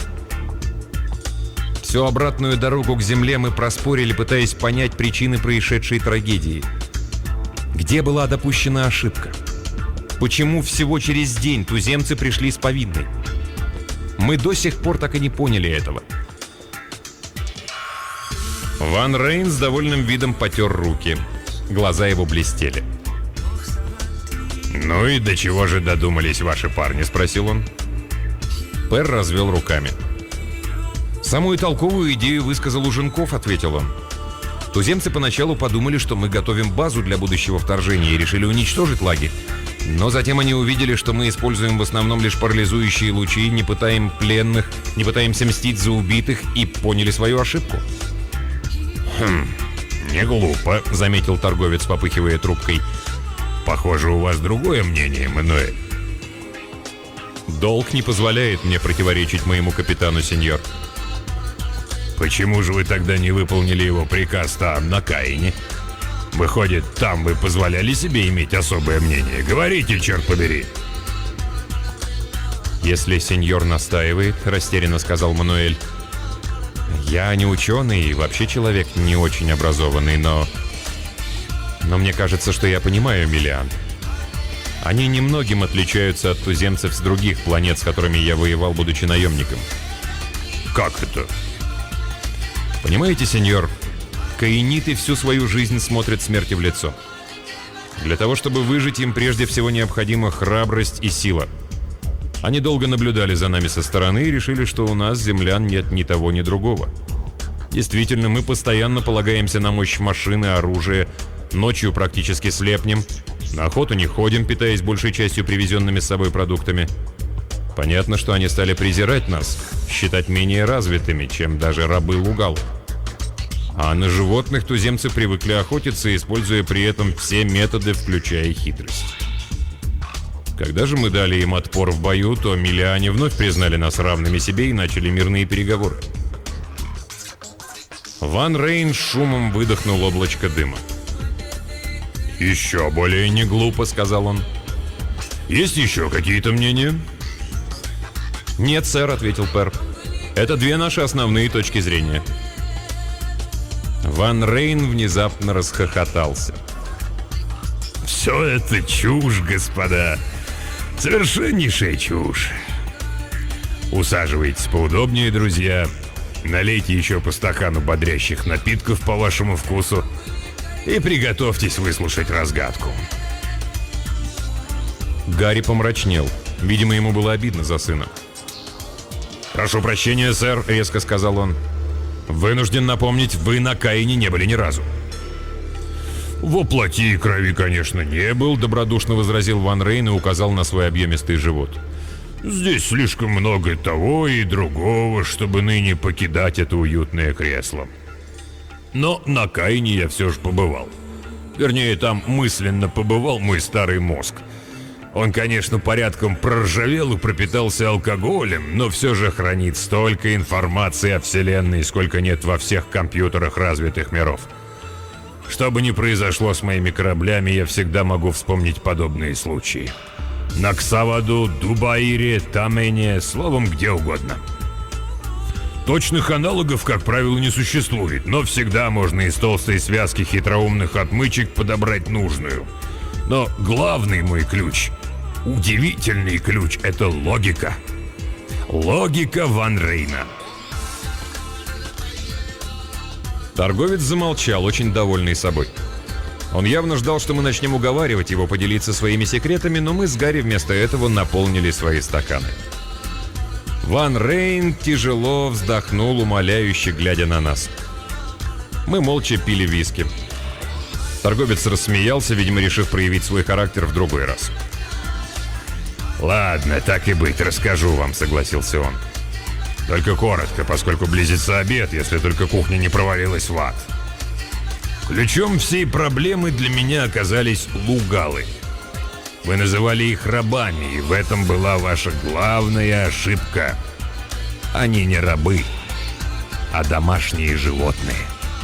Всю обратную дорогу к земле мы проспорили, пытаясь понять причины происшедшей трагедии. Где была допущена ошибка? Почему всего через день туземцы пришли с повинной? Мы до сих пор так и не поняли этого. Ван Рейн с довольным видом потер руки. Глаза его блестели. «Ну и до чего же додумались ваши парни?» — спросил он. Пэр развел руками. «Самую толковую идею высказал Уженков», — ответил он. Туземцы поначалу подумали, что мы готовим базу для будущего вторжения и решили уничтожить лагерь. Но затем они увидели, что мы используем в основном лишь парализующие лучи, не пытаем пленных, не пытаемся мстить за убитых, и поняли свою ошибку. «Хм, не глупо», — заметил торговец, попыхивая трубкой. «Похоже, у вас другое мнение, Мануэль». «Долг не позволяет мне противоречить моему капитану, сеньор». «Почему же вы тогда не выполнили его приказ там, на Каине? Выходит, там вы позволяли себе иметь особое мнение? Говорите, черт побери!» «Если сеньор настаивает», — растерянно сказал Мануэль. «Я не ученый и вообще человек не очень образованный, но... Но мне кажется, что я понимаю Миллиан. Они немногим отличаются от туземцев с других планет, с которыми я воевал, будучи наемником». «Как это?» «Понимаете, сеньор, каиниты всю свою жизнь смотрят смерти в лицо. Для того, чтобы выжить, им прежде всего необходима храбрость и сила. Они долго наблюдали за нами со стороны и решили, что у нас, землян, нет ни того, ни другого. Действительно, мы постоянно полагаемся на мощь машины, оружия, ночью практически слепнем, на охоту не ходим, питаясь большей частью привезенными с собой продуктами. Понятно, что они стали презирать нас, считать менее развитыми, чем даже рабы Лугал. А на животных туземцы привыкли охотиться, используя при этом все методы, включая хитрость. Когда же мы дали им отпор в бою, то миллиане вновь признали нас равными себе и начали мирные переговоры. Ван Рейн шумом выдохнул облачко дыма. «Еще более не глупо», — сказал он. «Есть еще какие-то мнения?» «Нет, сэр», — ответил Пер. «Это две наши основные точки зрения». Ван Рейн внезапно расхохотался. «Все это чушь, господа. Совершеннейшая чушь. Усаживайтесь поудобнее, друзья. Налейте еще по стакану бодрящих напитков по вашему вкусу и приготовьтесь выслушать разгадку». Гарри помрачнел. Видимо, ему было обидно за сына. «Прошу прощения, сэр», — резко сказал он. «Вынужден напомнить, вы на Каине не были ни разу». «Во плоти и крови, конечно, не был», — добродушно возразил Ван Рейн и указал на свой объемистый живот. «Здесь слишком много того и другого, чтобы ныне покидать это уютное кресло. Но на Каине я все же побывал. Вернее, там мысленно побывал мой старый мозг. Он, конечно, порядком проржавел и пропитался алкоголем, но все же хранит столько информации о Вселенной, сколько нет во всех компьютерах развитых миров. Что бы ни произошло с моими кораблями, я всегда могу вспомнить подобные случаи. На Ксаваду, Дубаире, Тамене, словом, где угодно. Точных аналогов, как правило, не существует, но всегда можно из толстой связки хитроумных отмычек подобрать нужную. Но главный мой ключ, удивительный ключ, это логика. Логика Ван Рейна». Торговец замолчал, очень довольный собой. Он явно ждал, что мы начнем уговаривать его поделиться своими секретами, но мы с Гарри вместо этого наполнили свои стаканы. Ван Рейн тяжело вздохнул, умоляюще глядя на нас. Мы молча пили виски. Торговец рассмеялся, видимо, решив проявить свой характер в другой раз. «Ладно, так и быть, расскажу вам», — согласился он. «Только коротко, поскольку близится обед, если только кухня не провалилась в ад. Ключом всей проблемы для меня оказались лугалы. Вы называли их рабами, и в этом была ваша главная ошибка. Они не рабы, а домашние животные».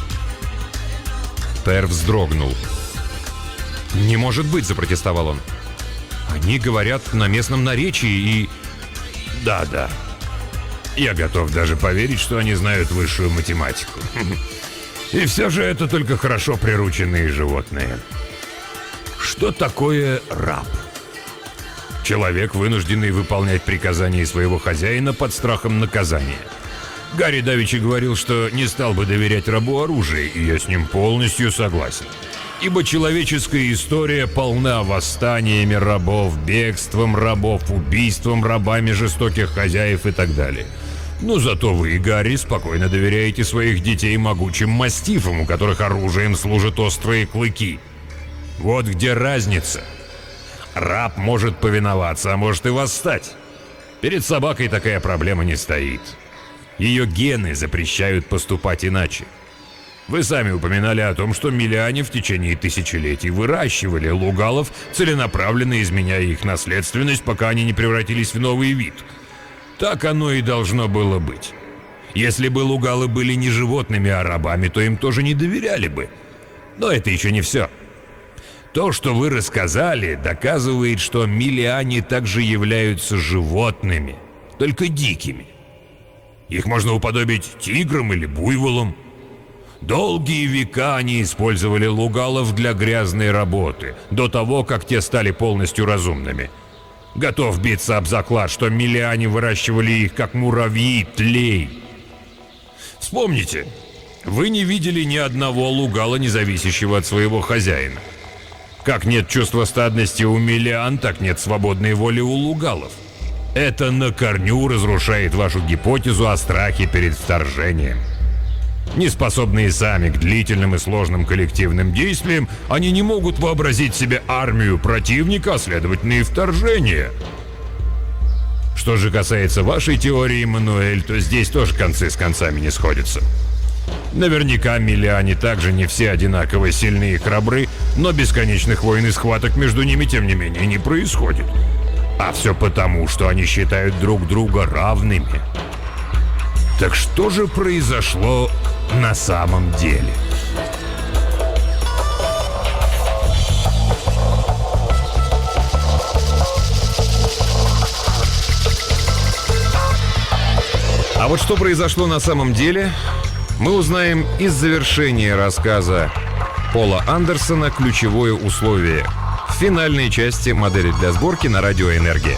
Пер вздрогнул. «Не может быть», — запротестовал он. «Они говорят на местном наречии и...» «Да-да. Я готов даже поверить, что они знают высшую математику. И все же это только хорошо прирученные животные. Что такое раб? Человек, вынужденный выполнять приказания своего хозяина под страхом наказания. Гарри давеча говорил, что не стал бы доверять рабу оружие, и я с ним полностью согласен. Ибо человеческая история полна восстаниями рабов, бегством рабов, убийством рабами жестоких хозяев и так далее. Но зато вы, Гарри, спокойно доверяете своих детей могучим мастифам, у которых оружием служат острые клыки. Вот где разница. Раб может повиноваться, а может и восстать. Перед собакой такая проблема не стоит. Ее гены запрещают поступать иначе. Вы сами упоминали о том, что миллиане в течение тысячелетий выращивали лугалов, целенаправленно изменяя их наследственность, пока они не превратились в новый вид. Так оно и должно было быть. Если бы лугалы были не животными, а рабами, то им тоже не доверяли бы. Но это еще не все. То, что вы рассказали, доказывает, что миллиане также являются животными, только дикими. Их можно уподобить тиграм или буйволам. Долгие века они использовали лугалов для грязной работы, до того, как те стали полностью разумными. Готов биться об заклад, что миллиане выращивали их, как муравьи, тлей. Вспомните, вы не видели ни одного лугала, не зависящего от своего хозяина. Как нет чувства стадности у миллиан, так нет свободной воли у лугалов. Это на корню разрушает вашу гипотезу о страхе перед вторжением. Не способные сами к длительным и сложным коллективным действиям, они не могут вообразить себе армию противника, а следовательно и вторжение. Что же касается вашей теории, Мануэль, то здесь тоже концы с концами не сходятся. Наверняка миллиане также не все одинаково сильны и храбры, но бесконечных войн и схваток между ними, тем не менее, не происходит. А все потому, что они считают друг друга равными. Так что же произошло на самом деле? А вот что произошло на самом деле, мы узнаем из завершения рассказа Пола Андерсона «Ключевое условие» в финальной части «Модели для сборки» на радио «Энергия».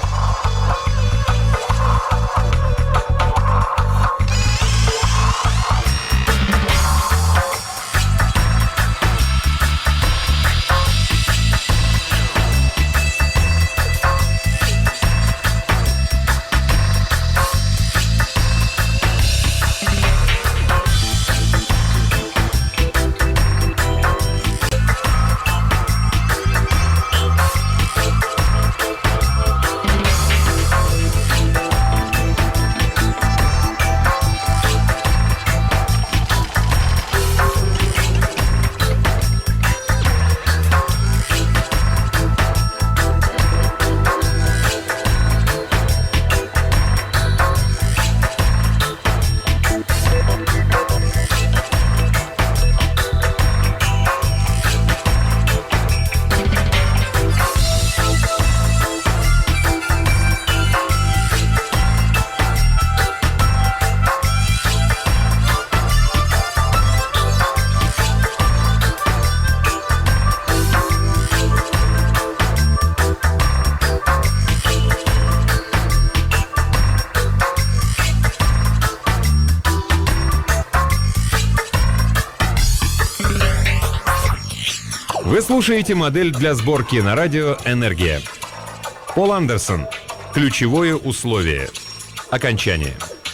Вы слушаете «Модель для сборки» на радио «Энергия». Пол Андерсон. Ключевое условие. Окончание.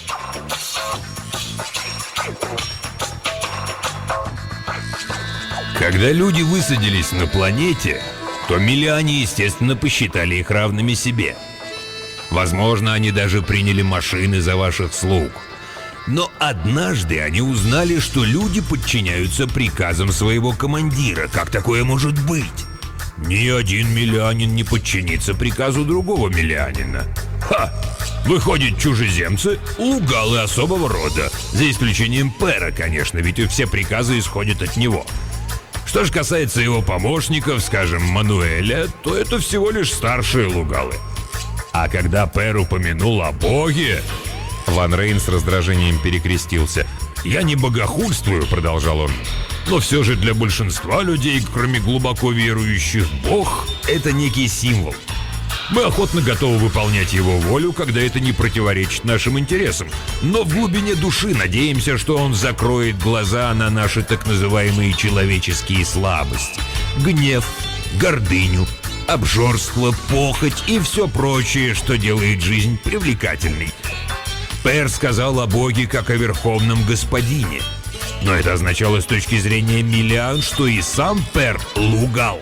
Когда люди высадились на планете, то миллиане, естественно, посчитали их равными себе. Возможно, они даже приняли машины за ваших слуг. Но однажды они узнали, что люди подчиняются приказам своего командира. Как такое может быть? Ни один миллианин не подчинится приказу другого миллианина. Ха! Выходят чужеземцы, лугалы особого рода. За исключением Пэра, конечно, ведь все приказы исходят от него. Что же касается его помощников, скажем, Мануэля, то это всего лишь старшие лугалы. А когда Пэр упомянул о Боге... Ван Рейн с раздражением перекрестился. «Я не богохульствую», — продолжал он. «Но все же для большинства людей, кроме глубоко верующих, Бог — это некий символ. Мы охотно готовы выполнять его волю, когда это не противоречит нашим интересам. Но в глубине души надеемся, что он закроет глаза на наши так называемые человеческие слабости. Гнев, гордыню, обжорство, похоть и все прочее, что делает жизнь привлекательной. Пэр сказал о Боге как о верховном господине. Но это означало с точки зрения миллиан, что и сам Пэр лугал.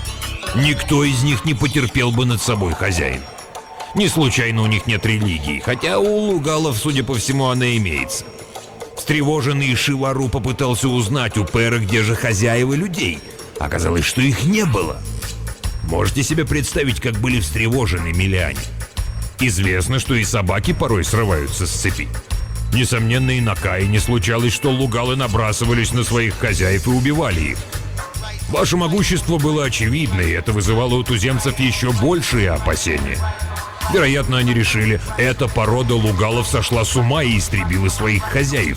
Никто из них не потерпел бы над собой хозяина. Не случайно у них нет религии, хотя у лугалов, судя по всему, она имеется. Встревоженный Шивару попытался узнать у Пэра, где же хозяева людей. Оказалось, что их не было. Можете себе представить, как были встревожены миллиане? Известно, что и собаки порой срываются с цепи. Несомненно, и на Каине случалось, что лугалы набрасывались на своих хозяев и убивали их. Ваше могущество было очевидно, и это вызывало у туземцев еще большие опасения. Вероятно, они решили, эта порода лугалов сошла с ума и истребила своих хозяев.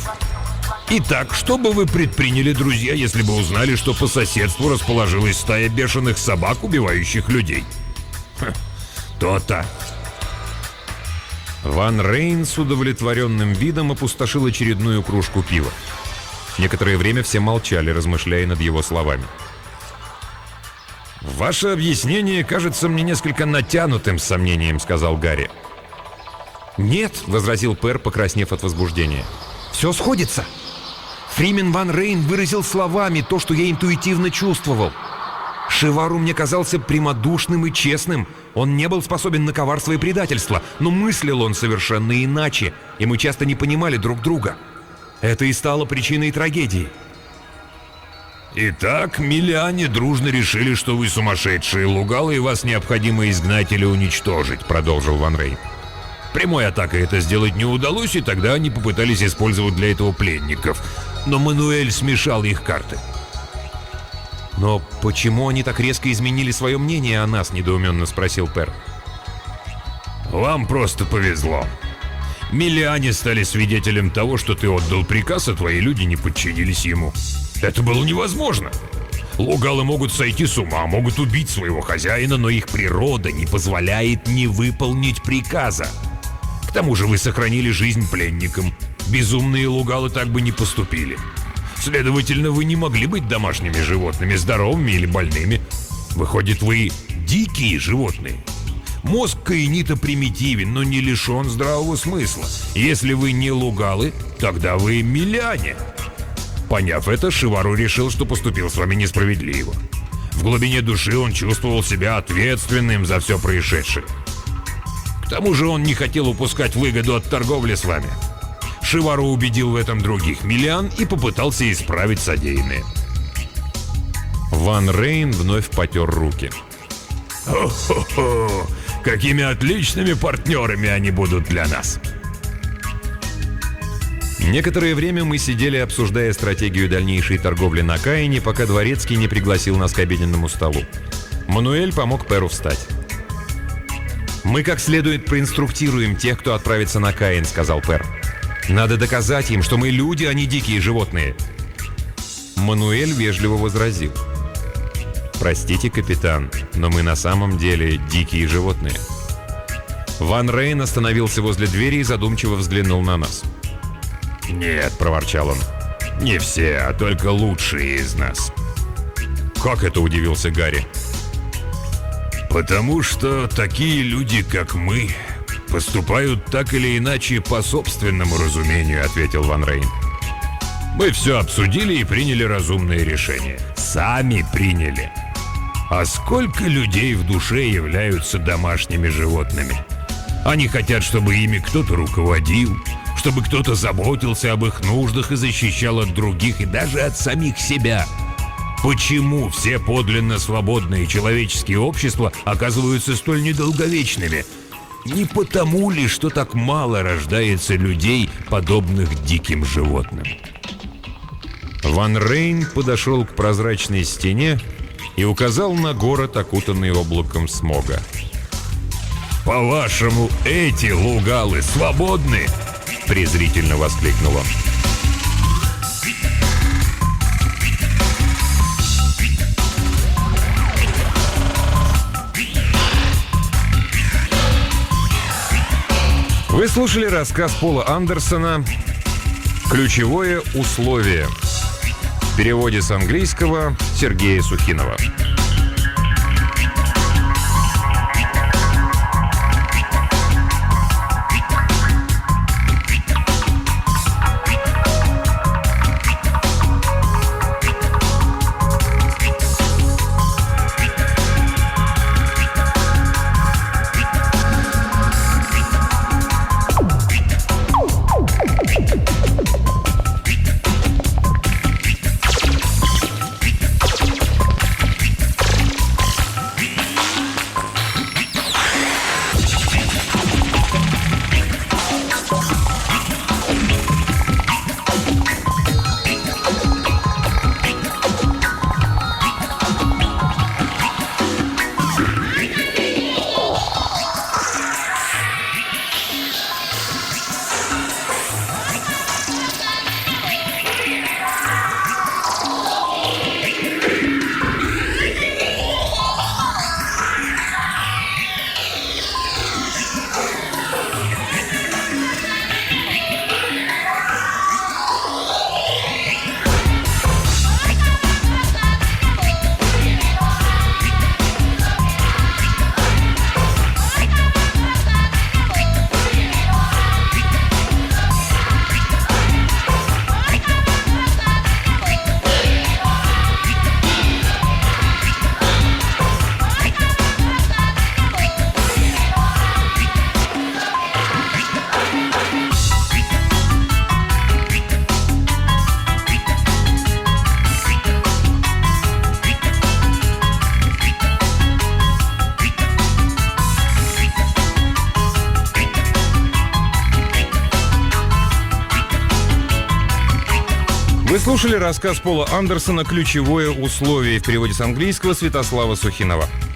Итак, что бы вы предприняли, друзья, если бы узнали, что по соседству расположилась стая бешеных собак, убивающих людей? Ха, то-то. Ван Рейн с удовлетворенным видом опустошил очередную кружку пива. Некоторое время все молчали, размышляя над его словами. «Ваше объяснение кажется мне несколько натянутым», — с сомнением сказал Гарри. «Нет», — возразил Пэр, покраснев от возбуждения. «Все сходится. Фримен ван Рейн выразил словами то, что я интуитивно чувствовал. Шивару мне казался прямодушным и честным. Он не был способен на коварство и предательство, но мыслил он совершенно иначе, и мы часто не понимали друг друга. Это и стало причиной трагедии. Итак, миллиане дружно решили, что вы сумасшедшие лугалы и вас необходимо изгнать или уничтожить, продолжил Ван Рейн. Прямой атакой это сделать не удалось, и тогда они попытались использовать для этого пленников. Но Мануэль смешал их карты. «Но почему они так резко изменили свое мнение о нас?» – недоуменно спросил Пер. «Вам просто повезло. Миллиане стали свидетелем того, что ты отдал приказ, а твои люди не подчинились ему. Это было невозможно. Лугалы могут сойти с ума, могут убить своего хозяина, но их природа не позволяет не выполнить приказа. К тому же вы сохранили жизнь пленникам. Безумные лугалы так бы не поступили. Следовательно, вы не могли быть домашними животными, здоровыми или больными. Выходит, вы дикие животные. Мозг каинита примитивен, но не лишен здравого смысла. Если вы не лугалы, тогда вы миллиане». Поняв это, Шивару решил, что поступил с вами несправедливо. В глубине души он чувствовал себя ответственным за все происшедшее. К тому же он не хотел упускать выгоду от торговли с вами. Шивару убедил в этом других миллиан и попытался исправить содеянное. Ван Рейн вновь потер руки. «Хо-хо-хо! Какими отличными партнерами они будут для нас!» Некоторое время мы сидели, обсуждая стратегию дальнейшей торговли на Каине, пока Дворецкий не пригласил нас к обеденному столу. Мануэль помог Перу встать. «Мы как следует проинструктируем тех, кто отправится на Каин», — сказал Пер. «Надо доказать им, что мы люди, а не дикие животные». Мануэль вежливо возразил. «Простите, капитан, но мы на самом деле дикие животные». Ван Рейн остановился возле двери и задумчиво взглянул на нас. «Нет», — проворчал он, — «не все, а только лучшие из нас». «Как это?» — удивился Гарри. «Потому что такие люди, как мы, поступают так или иначе по собственному разумению», — ответил Ван Рейн. «Мы все обсудили и приняли разумные решения. Сами приняли. А сколько людей в душе являются домашними животными? Они хотят, чтобы ими кто-то руководил, чтобы кто-то заботился об их нуждах и защищал от других, и даже от самих себя. Почему все подлинно свободные человеческие общества оказываются столь недолговечными? Не потому ли, что так мало рождается людей, подобных диким животным?» Ван Рейн подошел к прозрачной стене и указал на город, окутанный облаком смога. «По-вашему, эти лугалы свободны?» — презрительно воскликнул он. Вы слушали рассказ Пола Андерсона «Ключевое условие» в переводе с английского Сергея Сухинова. Вы слушали рассказ Пола Андерсона «Ключевое условие» в переводе с английского Святослава Сухинова.